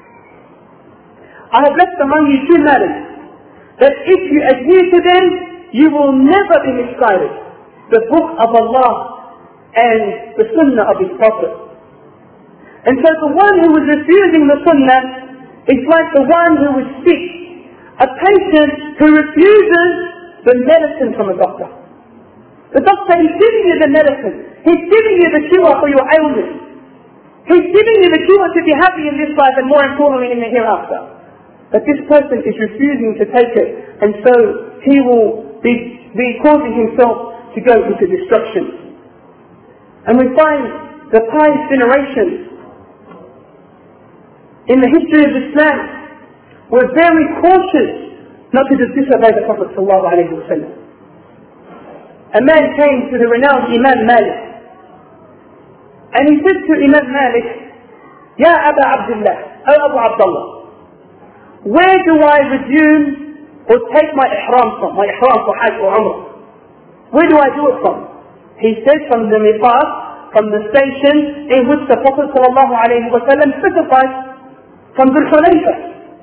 S2: I have left among you two matters, that if you adhere to them, you will never be misguided. The book of Allah and the Sunnah of His Prophet. And so the one who is refusing the Sunnah It's like the one who is sick, a patient who refuses the medicine from a doctor. The doctor is giving you the medicine. He's giving you the cure for your ailment. He's giving you the cure to be happy in this life and more importantly in the hereafter. But this person is refusing to take it, and so he will be, be causing himself to go into destruction. And we find the pious generations in the history of Islam were very cautious not to just disobey the Prophet sallallahu alaihi wasallam. A man came to the renowned Imam Malik, and he said to Imam Malik, Ya Aba Abdullah, O Abu Abdullah, where do I resume or take my ihram from, my ihram for Hajj or Umrah? Where do I do it from? He said from the miqat, from the station in which the Prophet sallallahu alaihi wasallam specified, from Dhul Hulayfa.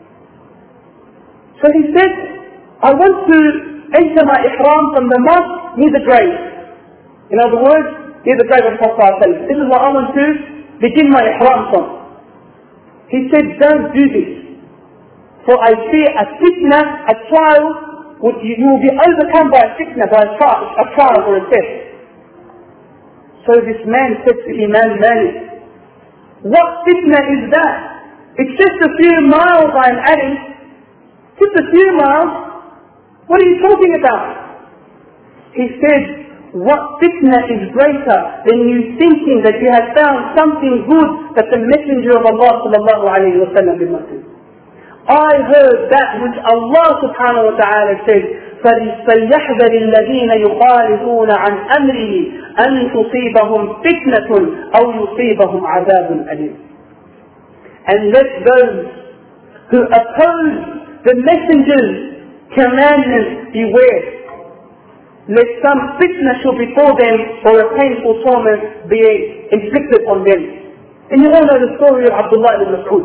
S2: So he said, I want to enter my ihram from the mosque near the grave. In other words, near the grave of the Prophet. This is what I want to begin my ihram from. He said, don't do this, for I fear a fitna, a trial, which you will be overcome by a fitna, by a trial, a trial or a test. So this man said to Imam Malik, what fitna is that? It's just a few miles I am adding. Just a few miles. What are you talking about? He said, what fitna is greater than you thinking that you have found something good that the Messenger of Allah sallallahu alayhi wa sallam did not do? I heard that which Allah subhanahu wa ta'ala said, فَلْيَحْذَرِ الَّذِينَ يُخَالِفُونَ عَنْ أَمْرِهِ أَنْ تُصِيبَهُمْ فِتْنَةٌ أَوْ يُصِيبَهُمْ عَذَابٌ أَلِيمٌ. And let those who oppose the Messenger's commandments beware, lest some fitna shall befall them or a painful torment be inflicted on them. And you all know the story of Abdullah ibn Mas'ud.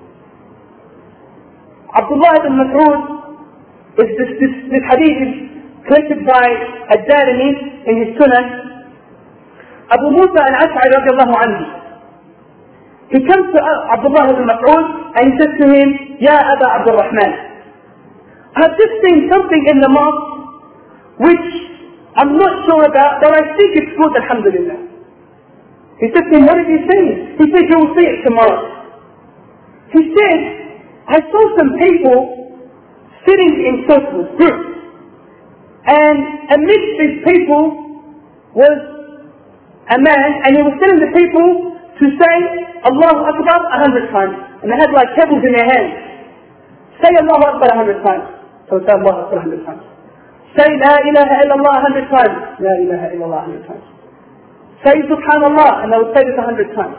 S2: Abdullah ibn Mas'ud, is this, this, this hadith is collected by Ad-Darimi in his Sunan. Abu Musa al-Ash'ari radiallahu anhu, he comes to Abdullah ibn Mas'ud and he says to him, Ya Aba Abdul Rahman, I've just seen something in the mosque which I'm not sure about, but I think it's good, alhamdulillah. He said to him, what did you see? He said, you'll see it tomorrow. He said, I saw some people sitting in circles, groups, and amidst these people was a man, and he was telling the people to say Allahu Akbar a hundred times, and they had like pebbles in their hands. Say Allahu Akbar a hundred times. So say Allahu Akbar a hundred times. Say La ilaha illallah a hundred times. La ilaha illallah a hundred times. Say Subhanallah, and they would say this a hundred times.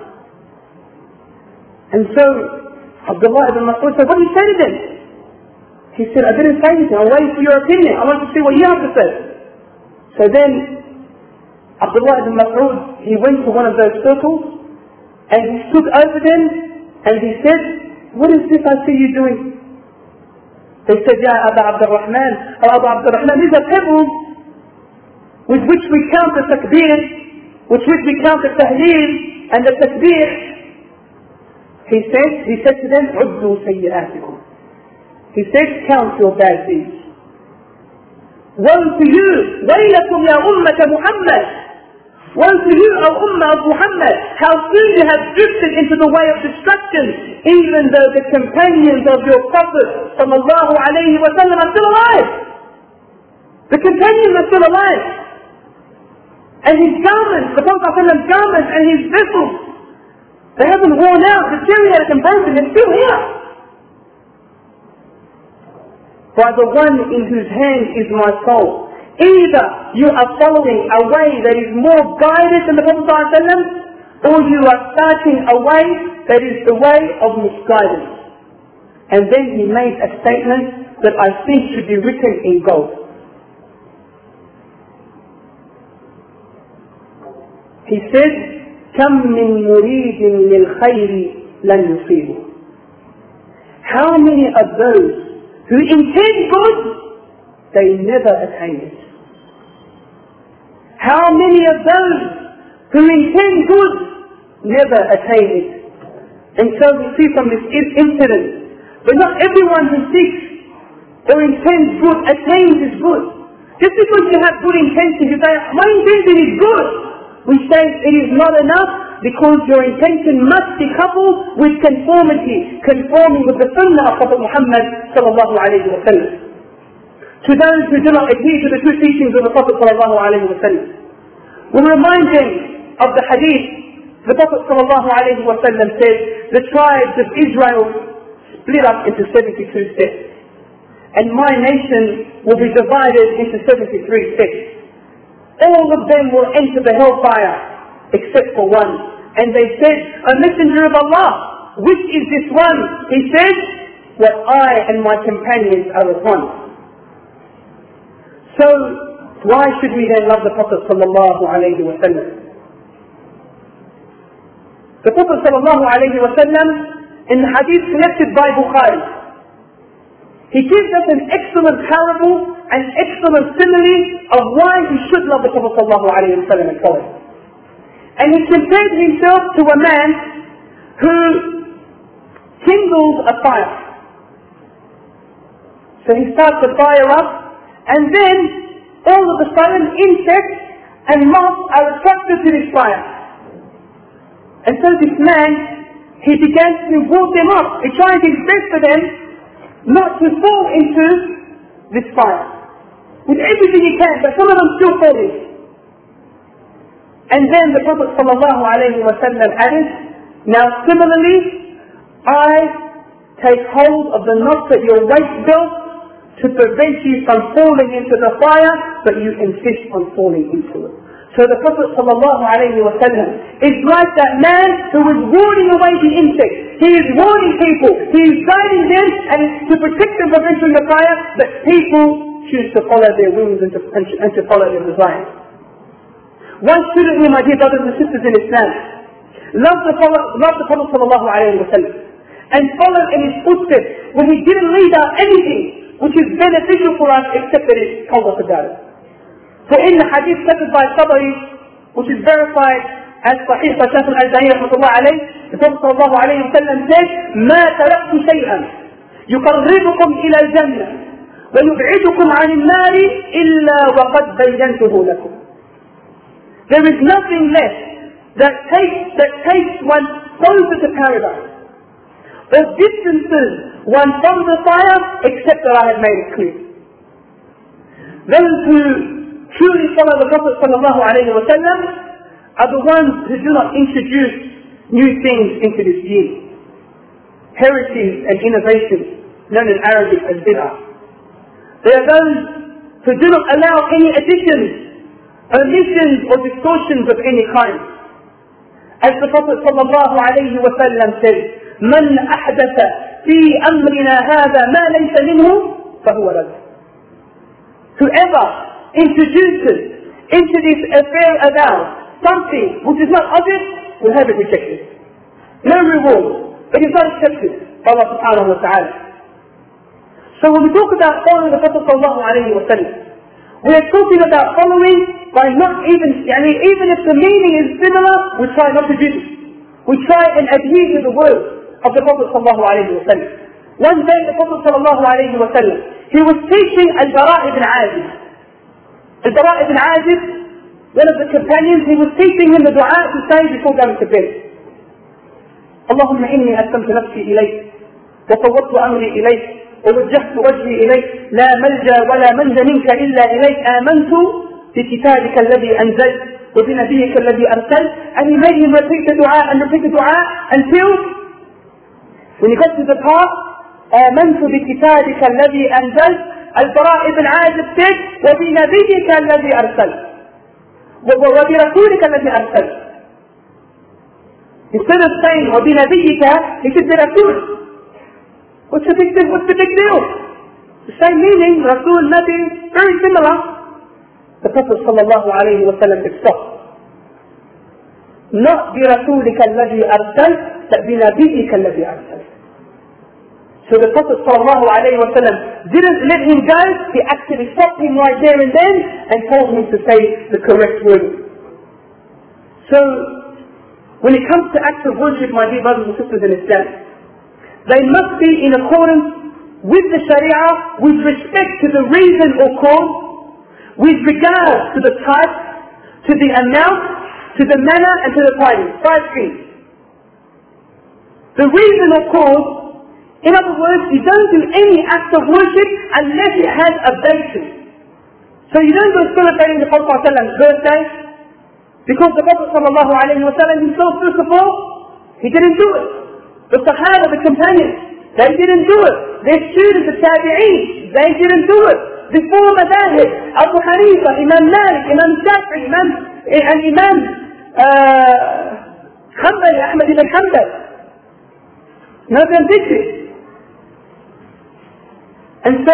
S2: And so Abdullah ibn Mas'ud said, what do you say to them? He said, I didn't say anything, I'm waiting for your opinion, I want to see what you have to say. So then Abdullah ibn Mas'ud, he went to one of those circles and he stood over them and he said, what is this I see you doing? They said, Ya Aba Abdul Rahman, oh Abu Abdul Rahman, these are pebbles with which we count the takbir, with which we count the tahleel and the takbir. He said, he said to them, عُدُّوا سَيِّئَاتِكُمْ. He said, count your bad deeds. Woe to you, وَيْلَكُمْ يَا أُمَّةَ مُحَمَّدٍ. Woe to you, O Ummah of Muhammad, how soon you have drifted into the way of destruction, even though the companions of your Prophet sallallahu alayhi wa sallam are still alive. The companions are still alive. And his garments, the Prophet sallallahu alayhi wa sallam's garments and his vessels, they haven't worn out, deteriorated and broken, they're still here. By the one in whose hand is my soul, either you are following a way that is more guided than the Prophet ﷺ, or you are starting a way that is the way of misguidance. And then he made a statement that I think should be written in gold. He said, كم من مريد للخير لن يصيبه. How many of those who intend good, they never attain it? How many of those who intend good never attain it? And so we see from this incident But not everyone who seeks or intends good attains is good. Just because you have good intentions, you say, my intention is good. We say it is not enough because your intention must be coupled with conformity, conforming with the sunnah of Prophet Muhammad sallallahu alayhi wa sallam. To those who do not adhere to the true teachings of the Prophet sallallahu alayhi wa sallam, we remind them of the hadith. The Prophet sallallahu alayhi wa sallam said, the tribes of Israel split up into seventy-two sects, and my nation will be divided into seventy-three sects. All of them will enter the hellfire except for one. And they said, O Messenger of Allah, which is this one? He said, that I and my companions are of one. So, why should we then love the Prophet sallallahu alayhi wa sallam? The Prophet sallallahu alayhi wa sallam, in the hadith collected by Bukhari, he gives us an excellent parable, an excellent simile of why we should love the Prophet sallallahu alayhi wa sallam and follow him. And he compared himself to a man who kindles a fire. So he starts the fire up, and then all of a sudden insects and moths are attracted to this fire. And so this man, he began to ward them off. He tried his best for them not to fall into this fire. With everything he can, but some of them still falling. And then the Prophet sallallahu alayhi wa sallam added, now similarly, I take hold of the knot at your waist belt to prevent you from falling into the fire, but you insist on falling into it. So the Prophet sallallahu alayhi wa sallam is like that man who is warding away the insects. He is warning people, he is guiding them, and to protect them from entering the fire, but people choose to follow their whims and to, and to follow their desires. Why shouldn't we, my dear brothers and sisters in Islam, love the Prophet, love the Prophet sallallahu alayhi wa sallam and follow in his footsteps when he didn't leave out anything which is beneficial for us except that he told us about it. For in the hadith quoted by Tabari, which is verified as Sahih by Shaykh al-Albani rahmatullah alayh, the Prophet sallallahu alayhi wa sallam said, مَا تَرَكْتُ شَيْئًا يُقَرِّبُكُمْ إِلَى الْجَنَّةِ وَيُبْعِدُكُمْ عَنِ النَّارِ إِلَّا وَقَدْ بَيَّنْتُهُ لَكُمْ. There is nothing left that takes, that takes one closer to paradise, or distances one from the fire, except that I have made it clear. Those who truly follow the Prophet sallallahu alayhi wa sallam are the ones who do not introduce new things into this deen. Heresies and innovations, known in Arabic as bid'ah. They are those who do not allow any additions, omissions or distortions of any kind. As the Prophet sallallahu alayhi wa sallam said, مَنْ أَحْدَثَ فِي أَمْرِنَا هَذَا مَا لَيْسَ مِنْهُ فَهُوَ رَدٌ. Whoever introduces into this affair of ours something which is not of it, will have it rejected. No reward. It is not accepted by Allah subhanahu wa ta'ala. So when we talk about following the Prophet sallallahu alayhi wa sallam, we are talking about following by not even, I mean, even if the meaning is similar, we try not to do it. We try and adhere to the words of the Prophet sallallahu alayhi wa sallam. One day the Prophet sallallahu alayhi wa sallam, he was teaching Al-Bara' ibn Azib. Al-Bara' ibn Azib, one of the companions, he was teaching him the dua to say before going to bed. اللهم إني أسلمت نفسي إليك وفوضت أمري إليك ووجهت وجهي إليك لا ملجأ ولا منجا منك إلا إليك آمنت بكتابك الذي أنزلت وبنبيك الذي أرسلت. And he made him repeat the dua and repeat the dua until when he got to the part آمنت بكتابك الذي أنزلت, البراء ibn Azib said وبنبيك الذي أرسلت وبرسولك الذي أرسلت. Instead of saying وبنبيك, he said برسول. What's the big deal? What's the big deal? The same meaning, Rasul, Nabi, very similar. The Prophet sallallahu alayhi wa sallam said stop. Not برسولك الذي أرسلت, but بنبيك الذي أرسلت. So the Prophet sallallahu alayhi wa sallam didn't let him go, he actually stopped him right there and then and told him to say the correct word. So, when it comes to acts of worship, my dear brothers and sisters in Islam, they must be in accordance with the Sharia, with respect to the reason or cause, with regard to the type, to the amount, to the manner, and to the timing. Five things. The reason or cause, in other words, you don't do any act of worship unless it has a basis. So you don't go celebrating the Prophet ﷺ's birthday, because the Prophet ﷺ himself, first of all, he didn't do it. The Sahaba, the companions, they didn't do it. Their students, the Tabi'een, they didn't do it. The four Madahib, Abu Hanifa, Imam Malik, Imam Shafi'i, Imam, and Imam uh, Hanbal, Ahmad ibn Hanbal. None of them did this. And so,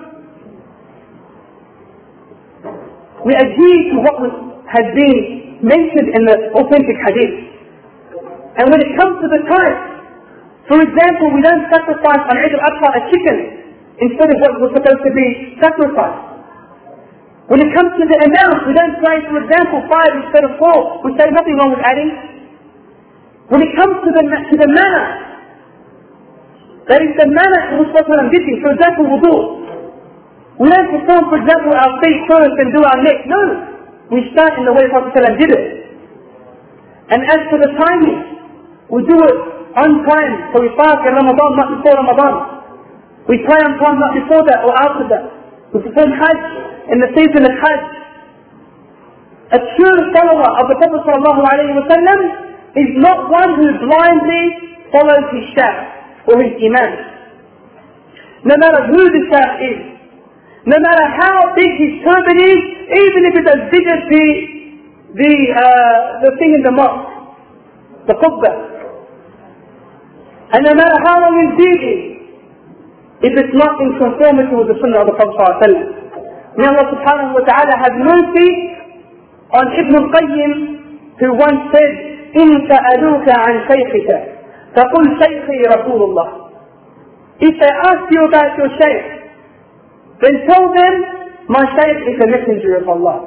S2: we agree to what was, has been mentioned in the authentic hadith. And when it comes to the time, for example, we don't sacrifice on Eid al-Adha a chicken instead of what was supposed to be sacrificed. When it comes to the amount, we don't say, for example, five instead of four. We say nothing wrong with adding. When it comes to the to the manner, that is the manner in which Prophet did it. For example, wudu. We don't perform, for example, our feet first and do our neck. No. We start in the way Prophet did it. And as for the timing, we do it on time. So we fast in Ramadan, not before Ramadan. We pray on time, not before that or after that. We perform Hajj in the season of Hajj. A true follower of the Prophet ﷺ is not one who blindly follows his shaykh or his imam. No matter who the shaykh is, no matter how big his turban is, even if it's as big as the the uh, the thing in the mosque, the qubba, and no matter how long his beard is, if it's not in conformity with the sunnah of the Prophet ﷺ. May Allah subhanahu wa ta'ala have mercy on Ibn al-Qayyim, who once said, إِن سَأَلُوكَ عَنْ شَيْخِكَ فَقُلْ شَيْخِي رَسُولُ اللَّهِ. If they ask you about your shaykh, then tell them, my shaykh is a messenger of Allah.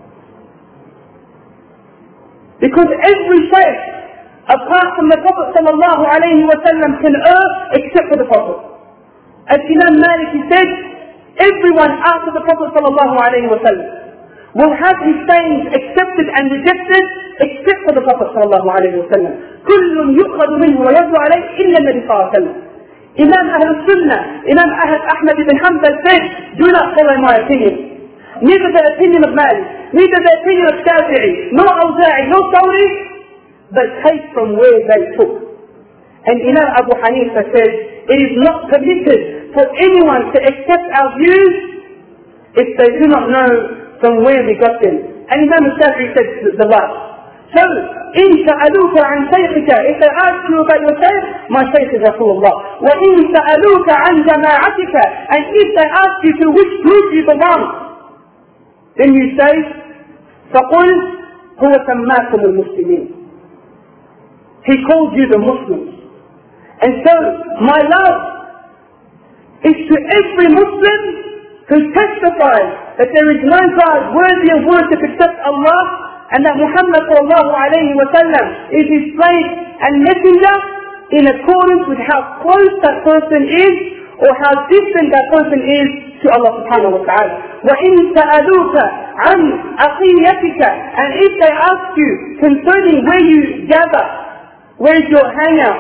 S2: Because every shaykh, apart from the Prophet sallallahu alayhi wa sallam, can err except for the Prophet. As Imam Malik said, everyone after the Prophet sallallahu alayhi wa sallam will have his sayings accepted and rejected except for the Prophet sallallahu alayhi wa sallam. كل يؤخذ منه ويرد عليه إلا النبي صلى الله عليه وسلم. Imam Ahl Sunnah, Imam Ahmad ibn Hanbal said, do not follow my opinion. Neither the opinion of Malik, neither the opinion of Shafi'i, nor Awza'i, nor Thawri, but take from where they took. And Imam Abu Hanifa said, it is not permitted for anyone to accept our views if they do not know from where we got them. And Imam Shafi'i said the last. So, إِن سَأَلُوكَ عَنْ شَيْخِكَ, if they ask you about your shaykh, my shaykh is Rasulullah. وَإِن سَأَلُوكَ عَنْ جَمَاعَتِكَ, and if they ask you to which group you belong, then you say, فَقُلْ هُوَ سَمَّاكُمُ الْمُسْلِمِينَ. He called you the Muslims. And so, my love is to every Muslim who testifies that there is no God worthy of worship except Allah, and that Muhammad sallallahu alayhi wa sallam is his slave and messenger, in accordance with how close that person is or how distant that person is to Allah subhanahu wa ta'ala. وَإِن سَأَلُوكَ عَنْ أَقِيَّتِكَ, and if they ask you concerning where you gather, where is your hangout,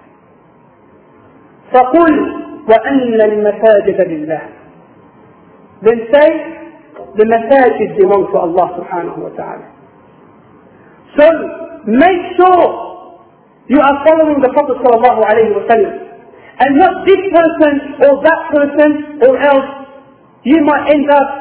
S2: فَقُلْ وَأَنَّ الْمَسَاجِدَ لِلَّهِ, then say, the masajid belong to Allah subhanahu wa ta'ala. So, make sure you are following the Prophet sallallahu alayhi wa sallam, and not this person or that person, or else you might end up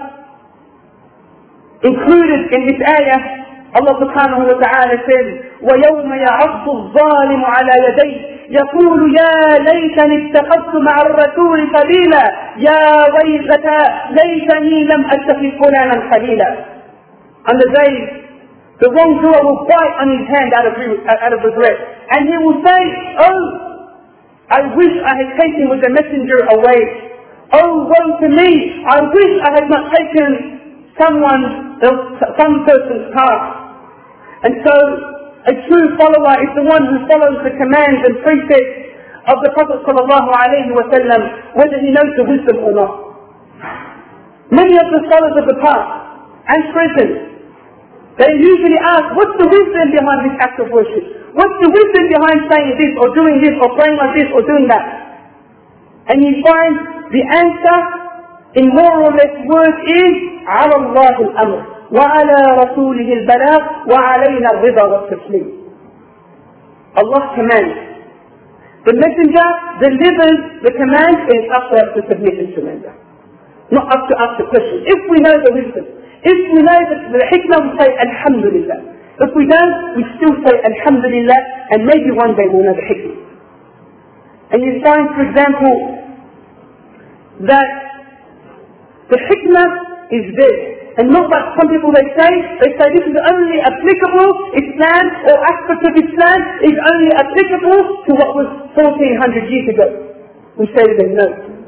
S2: included in this ayah. Allah subhanahu wa ta'ala says, وَيَوْمَ يَعَضُّ الظَّالِمُ عَلَى يَدَيْهِ يَقُولُ يَا لَيْتَنِي اتَّخَذْتُ مَعَ الرَّسُولِ سَبِيلًا يَا وَيْلَتَى لَيْتَنِي لَمْ أَتَّخِذْ فُلَانًا خَلِيلًا. On the day, the wrongdoer will bite on his hand out of, out of regret. And he will say, oh, I wish I had taken with the messenger away. Oh, woe to me, I wish I had not taken someone, some person's path. And so, a true follower is the one who follows the commands and precepts of the Prophet sallallahu alayhi wa sallam, whether he knows the wisdom or not. Many of the scholars of the past and present, they usually ask, what's the wisdom behind this act of worship? What's the wisdom behind saying this or doing this or praying like this or doing that? And you find the answer in more or less words is على الله الأمر وعلى رسوله البلاغ وعلينا الرضا والتسليم. Allah commands. The messenger delivers the command, and it's up to us to submit and surrender. Not up to us to question. If we know the wisdom, if we know the, the hikmah, we say Alhamdulillah. If we don't, we still say Alhamdulillah, and maybe one day we'll know the hikmah. And you find, for example, that the hikmah is there. And not like some people they say, they say this is only applicable, Islam or aspect of Islam is only applicable to what was fourteen hundred years ago. We say to them, no.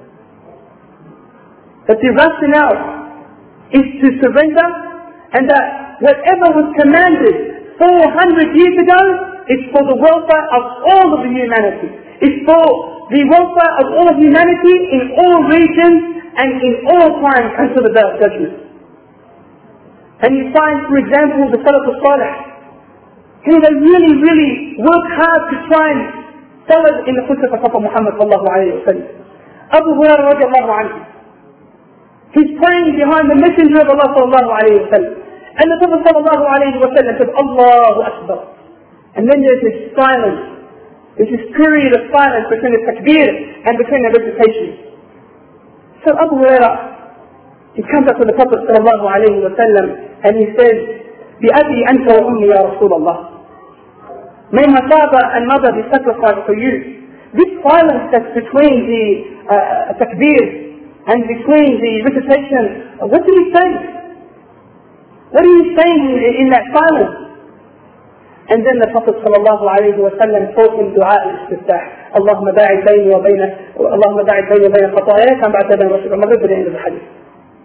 S2: That the rationale is to surrender, and that whatever was commanded four hundred years ago is for the welfare of all of the humanity. It's for the welfare of all of humanity in all regions and in all times until the day of judgment. And you find, for example, the Salaf al-Salih, who they really, really work hard to try and follow in the footsteps of Prophet Muhammad sallallahu alayhi wa sallam. Abu Hurairah radiallahu anhu, he's praying behind the messenger of Allah sallallahu alayhi wa sallam. And the Prophet sallallahu alayhi wa sallam said, Allahu Akbar. And then there's this silence. There's this period of silence between the takbir and between the recitation. So Abu Hurairah, he comes up to the Prophet sallallahu alayhi wa sallam and he says, بِأَبِي أَنْتَ وَأُمِّي يَا رَسُولَ اللَّهِ. May my father and mother be sacrificed for you. This silence that's between the uh, takbir and between the recitation, what did he say? What are you saying in, in that silence? And then the Prophet sallallahu alayhi wa sallam taught him dua al-istiftah. اللهم باعد بيني وبين اللهم باعد بيني وبين خطاياي كما بعدت بين رسول الله to the end of the hadith.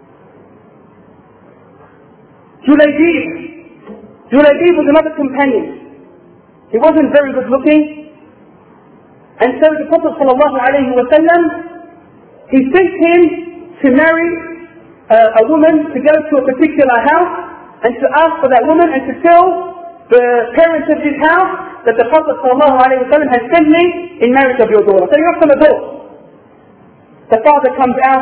S2: Julaybib. Julaybib was another companion. He wasn't very good looking. And so the Prophet sallallahu alayhi wa sallam, he sent him to marry uh, a woman, to go to a particular house and to ask for that woman and to tell the parents of his house that the Prophet sallallahu alayhi wa sallam has sent me in marriage of your daughter. So he knocks on the door. The father comes out.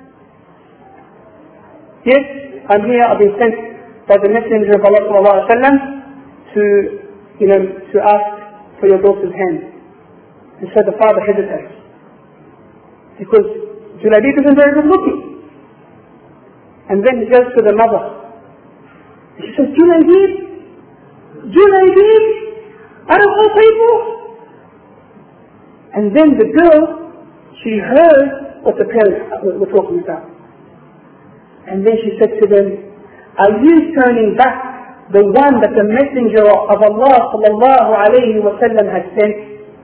S2: Yes, I'm here, I've been sent by the messenger of Allah sallallahu alayhi wa sallam to, you know, to ask for your daughter's hand. And so the father hesitates. Because Julaybib isn't very good looking. And then he goes to the mother. And she says, Julaybib? Julaybib? Out of all people? And then the girl, she heard what the parents were talking about. And then she said to them, are you turning back the one that the messenger of Allah sallallahu alayhi wa sallam has sent?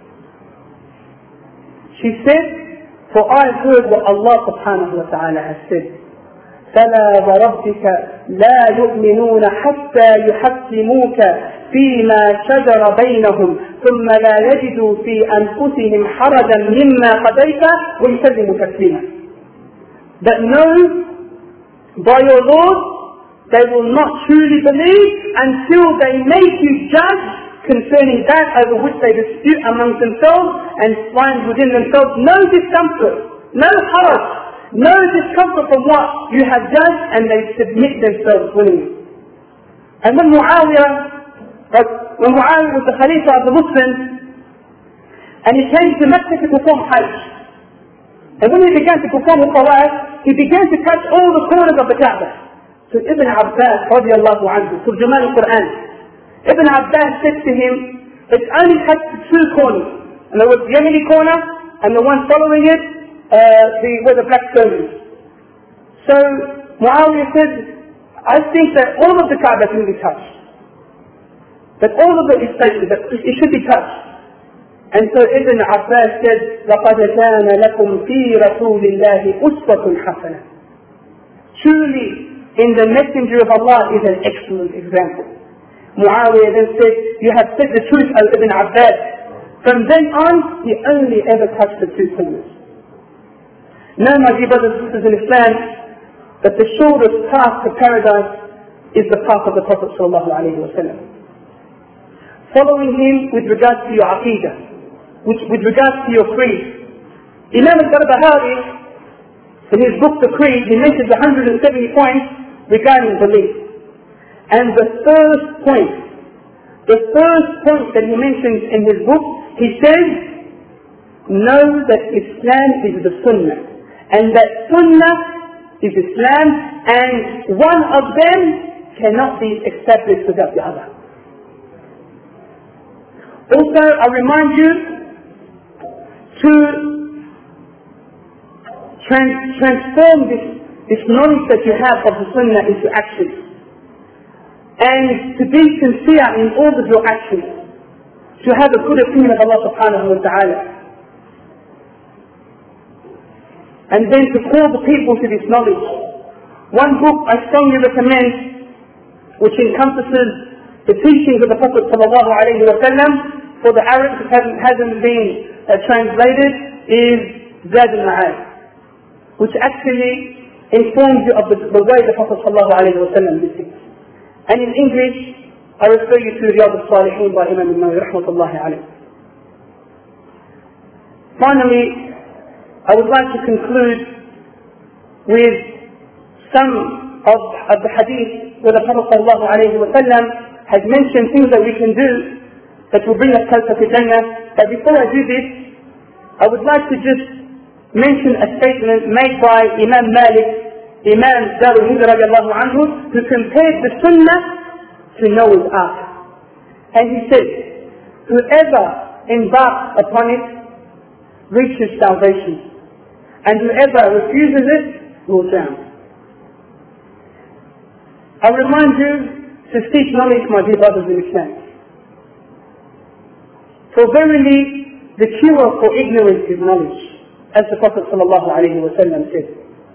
S2: She said, for I heard what Allah subhanahu wa ta'ala has said. فَلَا وَرَبِّكَ لَا يُؤْمِنُونَ حَتَّى يُحَكِّمُوكَ فِيمَا شَجَرَ بَيْنَهُمْ ثُمَّ لَا يَجِدُوا فِي أَنفُسِهِمْ حَرَجًا مِمَّا قَضَيْتَ وَيُسَلِّمُوا تَسْلِيمًا. That no, by your Lord, they will not truly believe until they make you judge concerning that over which they dispute amongst themselves and find within themselves no discomfort, no haraj, no discomfort from what you have judged, and they submit themselves willingly. And when Muawiyah, when Muawiyah was the Khalifa of the Muslims, and he came to Mecca to perform Hajj, and when he began to perform the Tawaf, he began to touch all the corners of the Kaaba. So Ibn Abbas radiallahu anhu, Turjuman al-Quran, Ibn Abbas said to him, it's only touched two corners. And there was the Yemeni corner, and the one following it, uh, the, where the black stone is. So Muawiyah said, I think that all of the Kaaba can be touched. That all of it is sacred, that it should be touched. And so Ibn Abbas said, لَقَدْ كَانَ لَكُمْ فِي رَسُولِ اللَّهِ أُسْوَةٌ حَسَنَةٌ. Truly, in the messenger of Allah is an excellent example. Muawiyah then said, you have said the truth, O Ibn Abbas. From then on, he only ever touched the two corners. Now, my dear brothers and sisters in Islam, that the shortest path to paradise is the path of the Prophet sallallahu alaihi wasallam. Following him with regards to your aqidah, with, with regards to your creed. Imam al-Barbahari, in his book The Creed, he mentions one hundred seventy points regarding belief. And the first point, the first point that he mentions in his book, he says, know that Islam is the Sunnah, and that Sunnah is Islam, and one of them cannot be established without the other. Also, I remind you to trans- transform this, this knowledge that you have of the Sunnah into action, and to be sincere in all of your actions, to have a good opinion of Allah subhanahu wa ta'ala, and then to call the people to this knowledge. One book I strongly recommend, which encompasses the teachings of the Prophet sallallahu alaihi wasallam, for the Arabs it hasn't, hasn't been uh, translated, is Zad al-Ma'ad, which actually informs you of the, the way the Prophet sallallahu alaihi wasallam did things. And in English, I refer you to Riyadh al-Salihin by Imam al-Nawawi rahmatullahi alayhi. Finally, I would like to conclude with some of, of the hadith where the Prophet sallallahu alayhi wa sallam has mentioned things that we can do that will bring us closer to Jannah. But before I do this, I would like to just mention a statement made by Imam Malik, Imam Darul Hijra radiallahu anhu, who compared the Sunnah to Noah's Ark. And he said, whoever embarks upon it reaches salvation, and whoever refuses it will drown. I remind you to seek knowledge, my dear brothers in Islam. For verily, the cure for ignorance is knowledge, as the Prophet sallallahu alaihi wasallam said.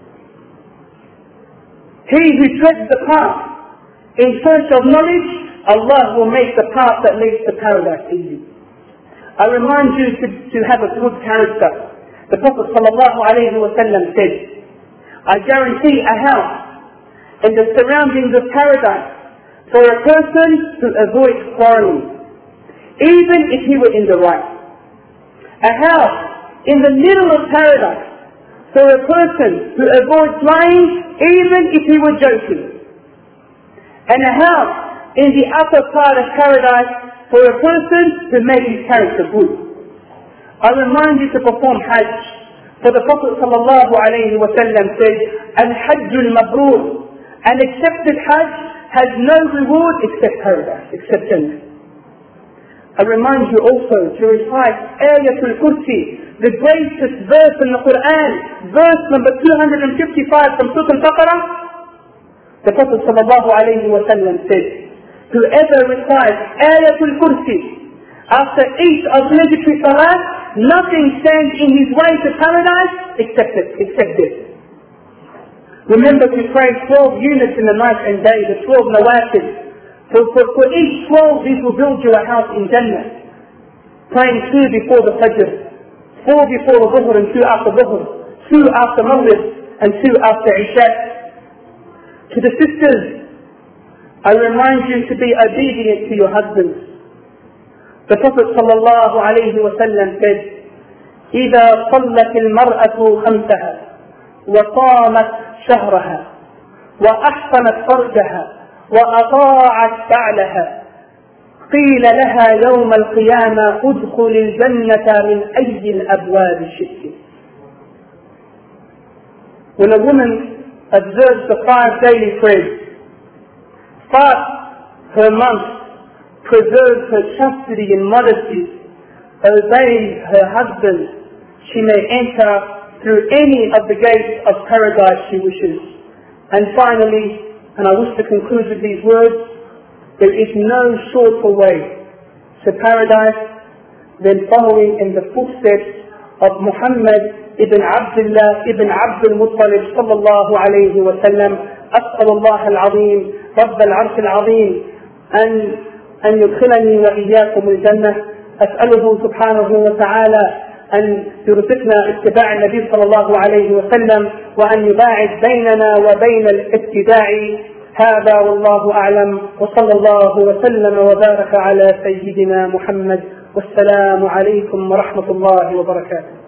S2: He who treads the path in search of knowledge, Allah will make the path that leads to paradise easy. I remind you to, to have a good character. The Prophet sallallahu alaihi wasallam said, I guarantee a house in the surroundings of paradise for a person who avoids quarreling, even if he were in the right. A house in the middle of paradise for a person who avoids lying, even if he were joking. And a house in the upper part of paradise for a person who made his character good. I remind you to perform Hajj. For the Prophet sallallahu alayhi wa sallam said, Al-Hajjul Mabrur, an accepted Hajj has no reward except paradise, except Jannah. I remind you also to recite Ayatul Kursi, the greatest verse in the Quran, verse number two hundred fifty-five from Surah Al-Baqarah. The Prophet sallallahu alayhi wa sallam said, whoever recites Ayatul Kursi after each obligatory salah, nothing stands in his way to paradise except it, except this. Remember to pray twelve units in the night and day, the twelve nawafil. For, for, for each twelve, this will build you a house in Jannah. Praying two before the Fajr, four before the Dhuhr and two after Dhuhr, two after Maghrib and two after Isha. To the sisters, I remind you to be obedient to your husbands. The Prophet sallallahu alayhi wa sallam said, إِذَا صَلَّتِ الْمَرْأَةُ خَمْسَهَا وَصَامَتْ شَهْرَهَا وَأَحْصَنَتْ فَرْجَهَا وأطاعت بعلها قيل لها يوم القيامة ادخل الجنة من أي الأبواب شئت. When a woman observes the five daily prayers, fasts her month, preserves her chastity and modesty, obeys her husband, she may enter through any of the gates of paradise she wishes. And finally, and I wish to conclude with these words, there is no shorter way to paradise than following in the footsteps of Muhammad ibn Abdullah ibn Abdul Muttalib sallallahu alayhi wa sallam. أسأل الله العظيم رب العرش العظيم أن أن يدخلني وإياكم الجنة أسأله سبحانه وتعالى أن يرزقنا اتباع النبي صلى الله عليه وسلم، وأن يباعد بيننا وبين الابتداع. هذا والله أعلم، وصلى الله وسلم وبارك على سيدنا محمد، والسلام عليكم ورحمة الله وبركاته.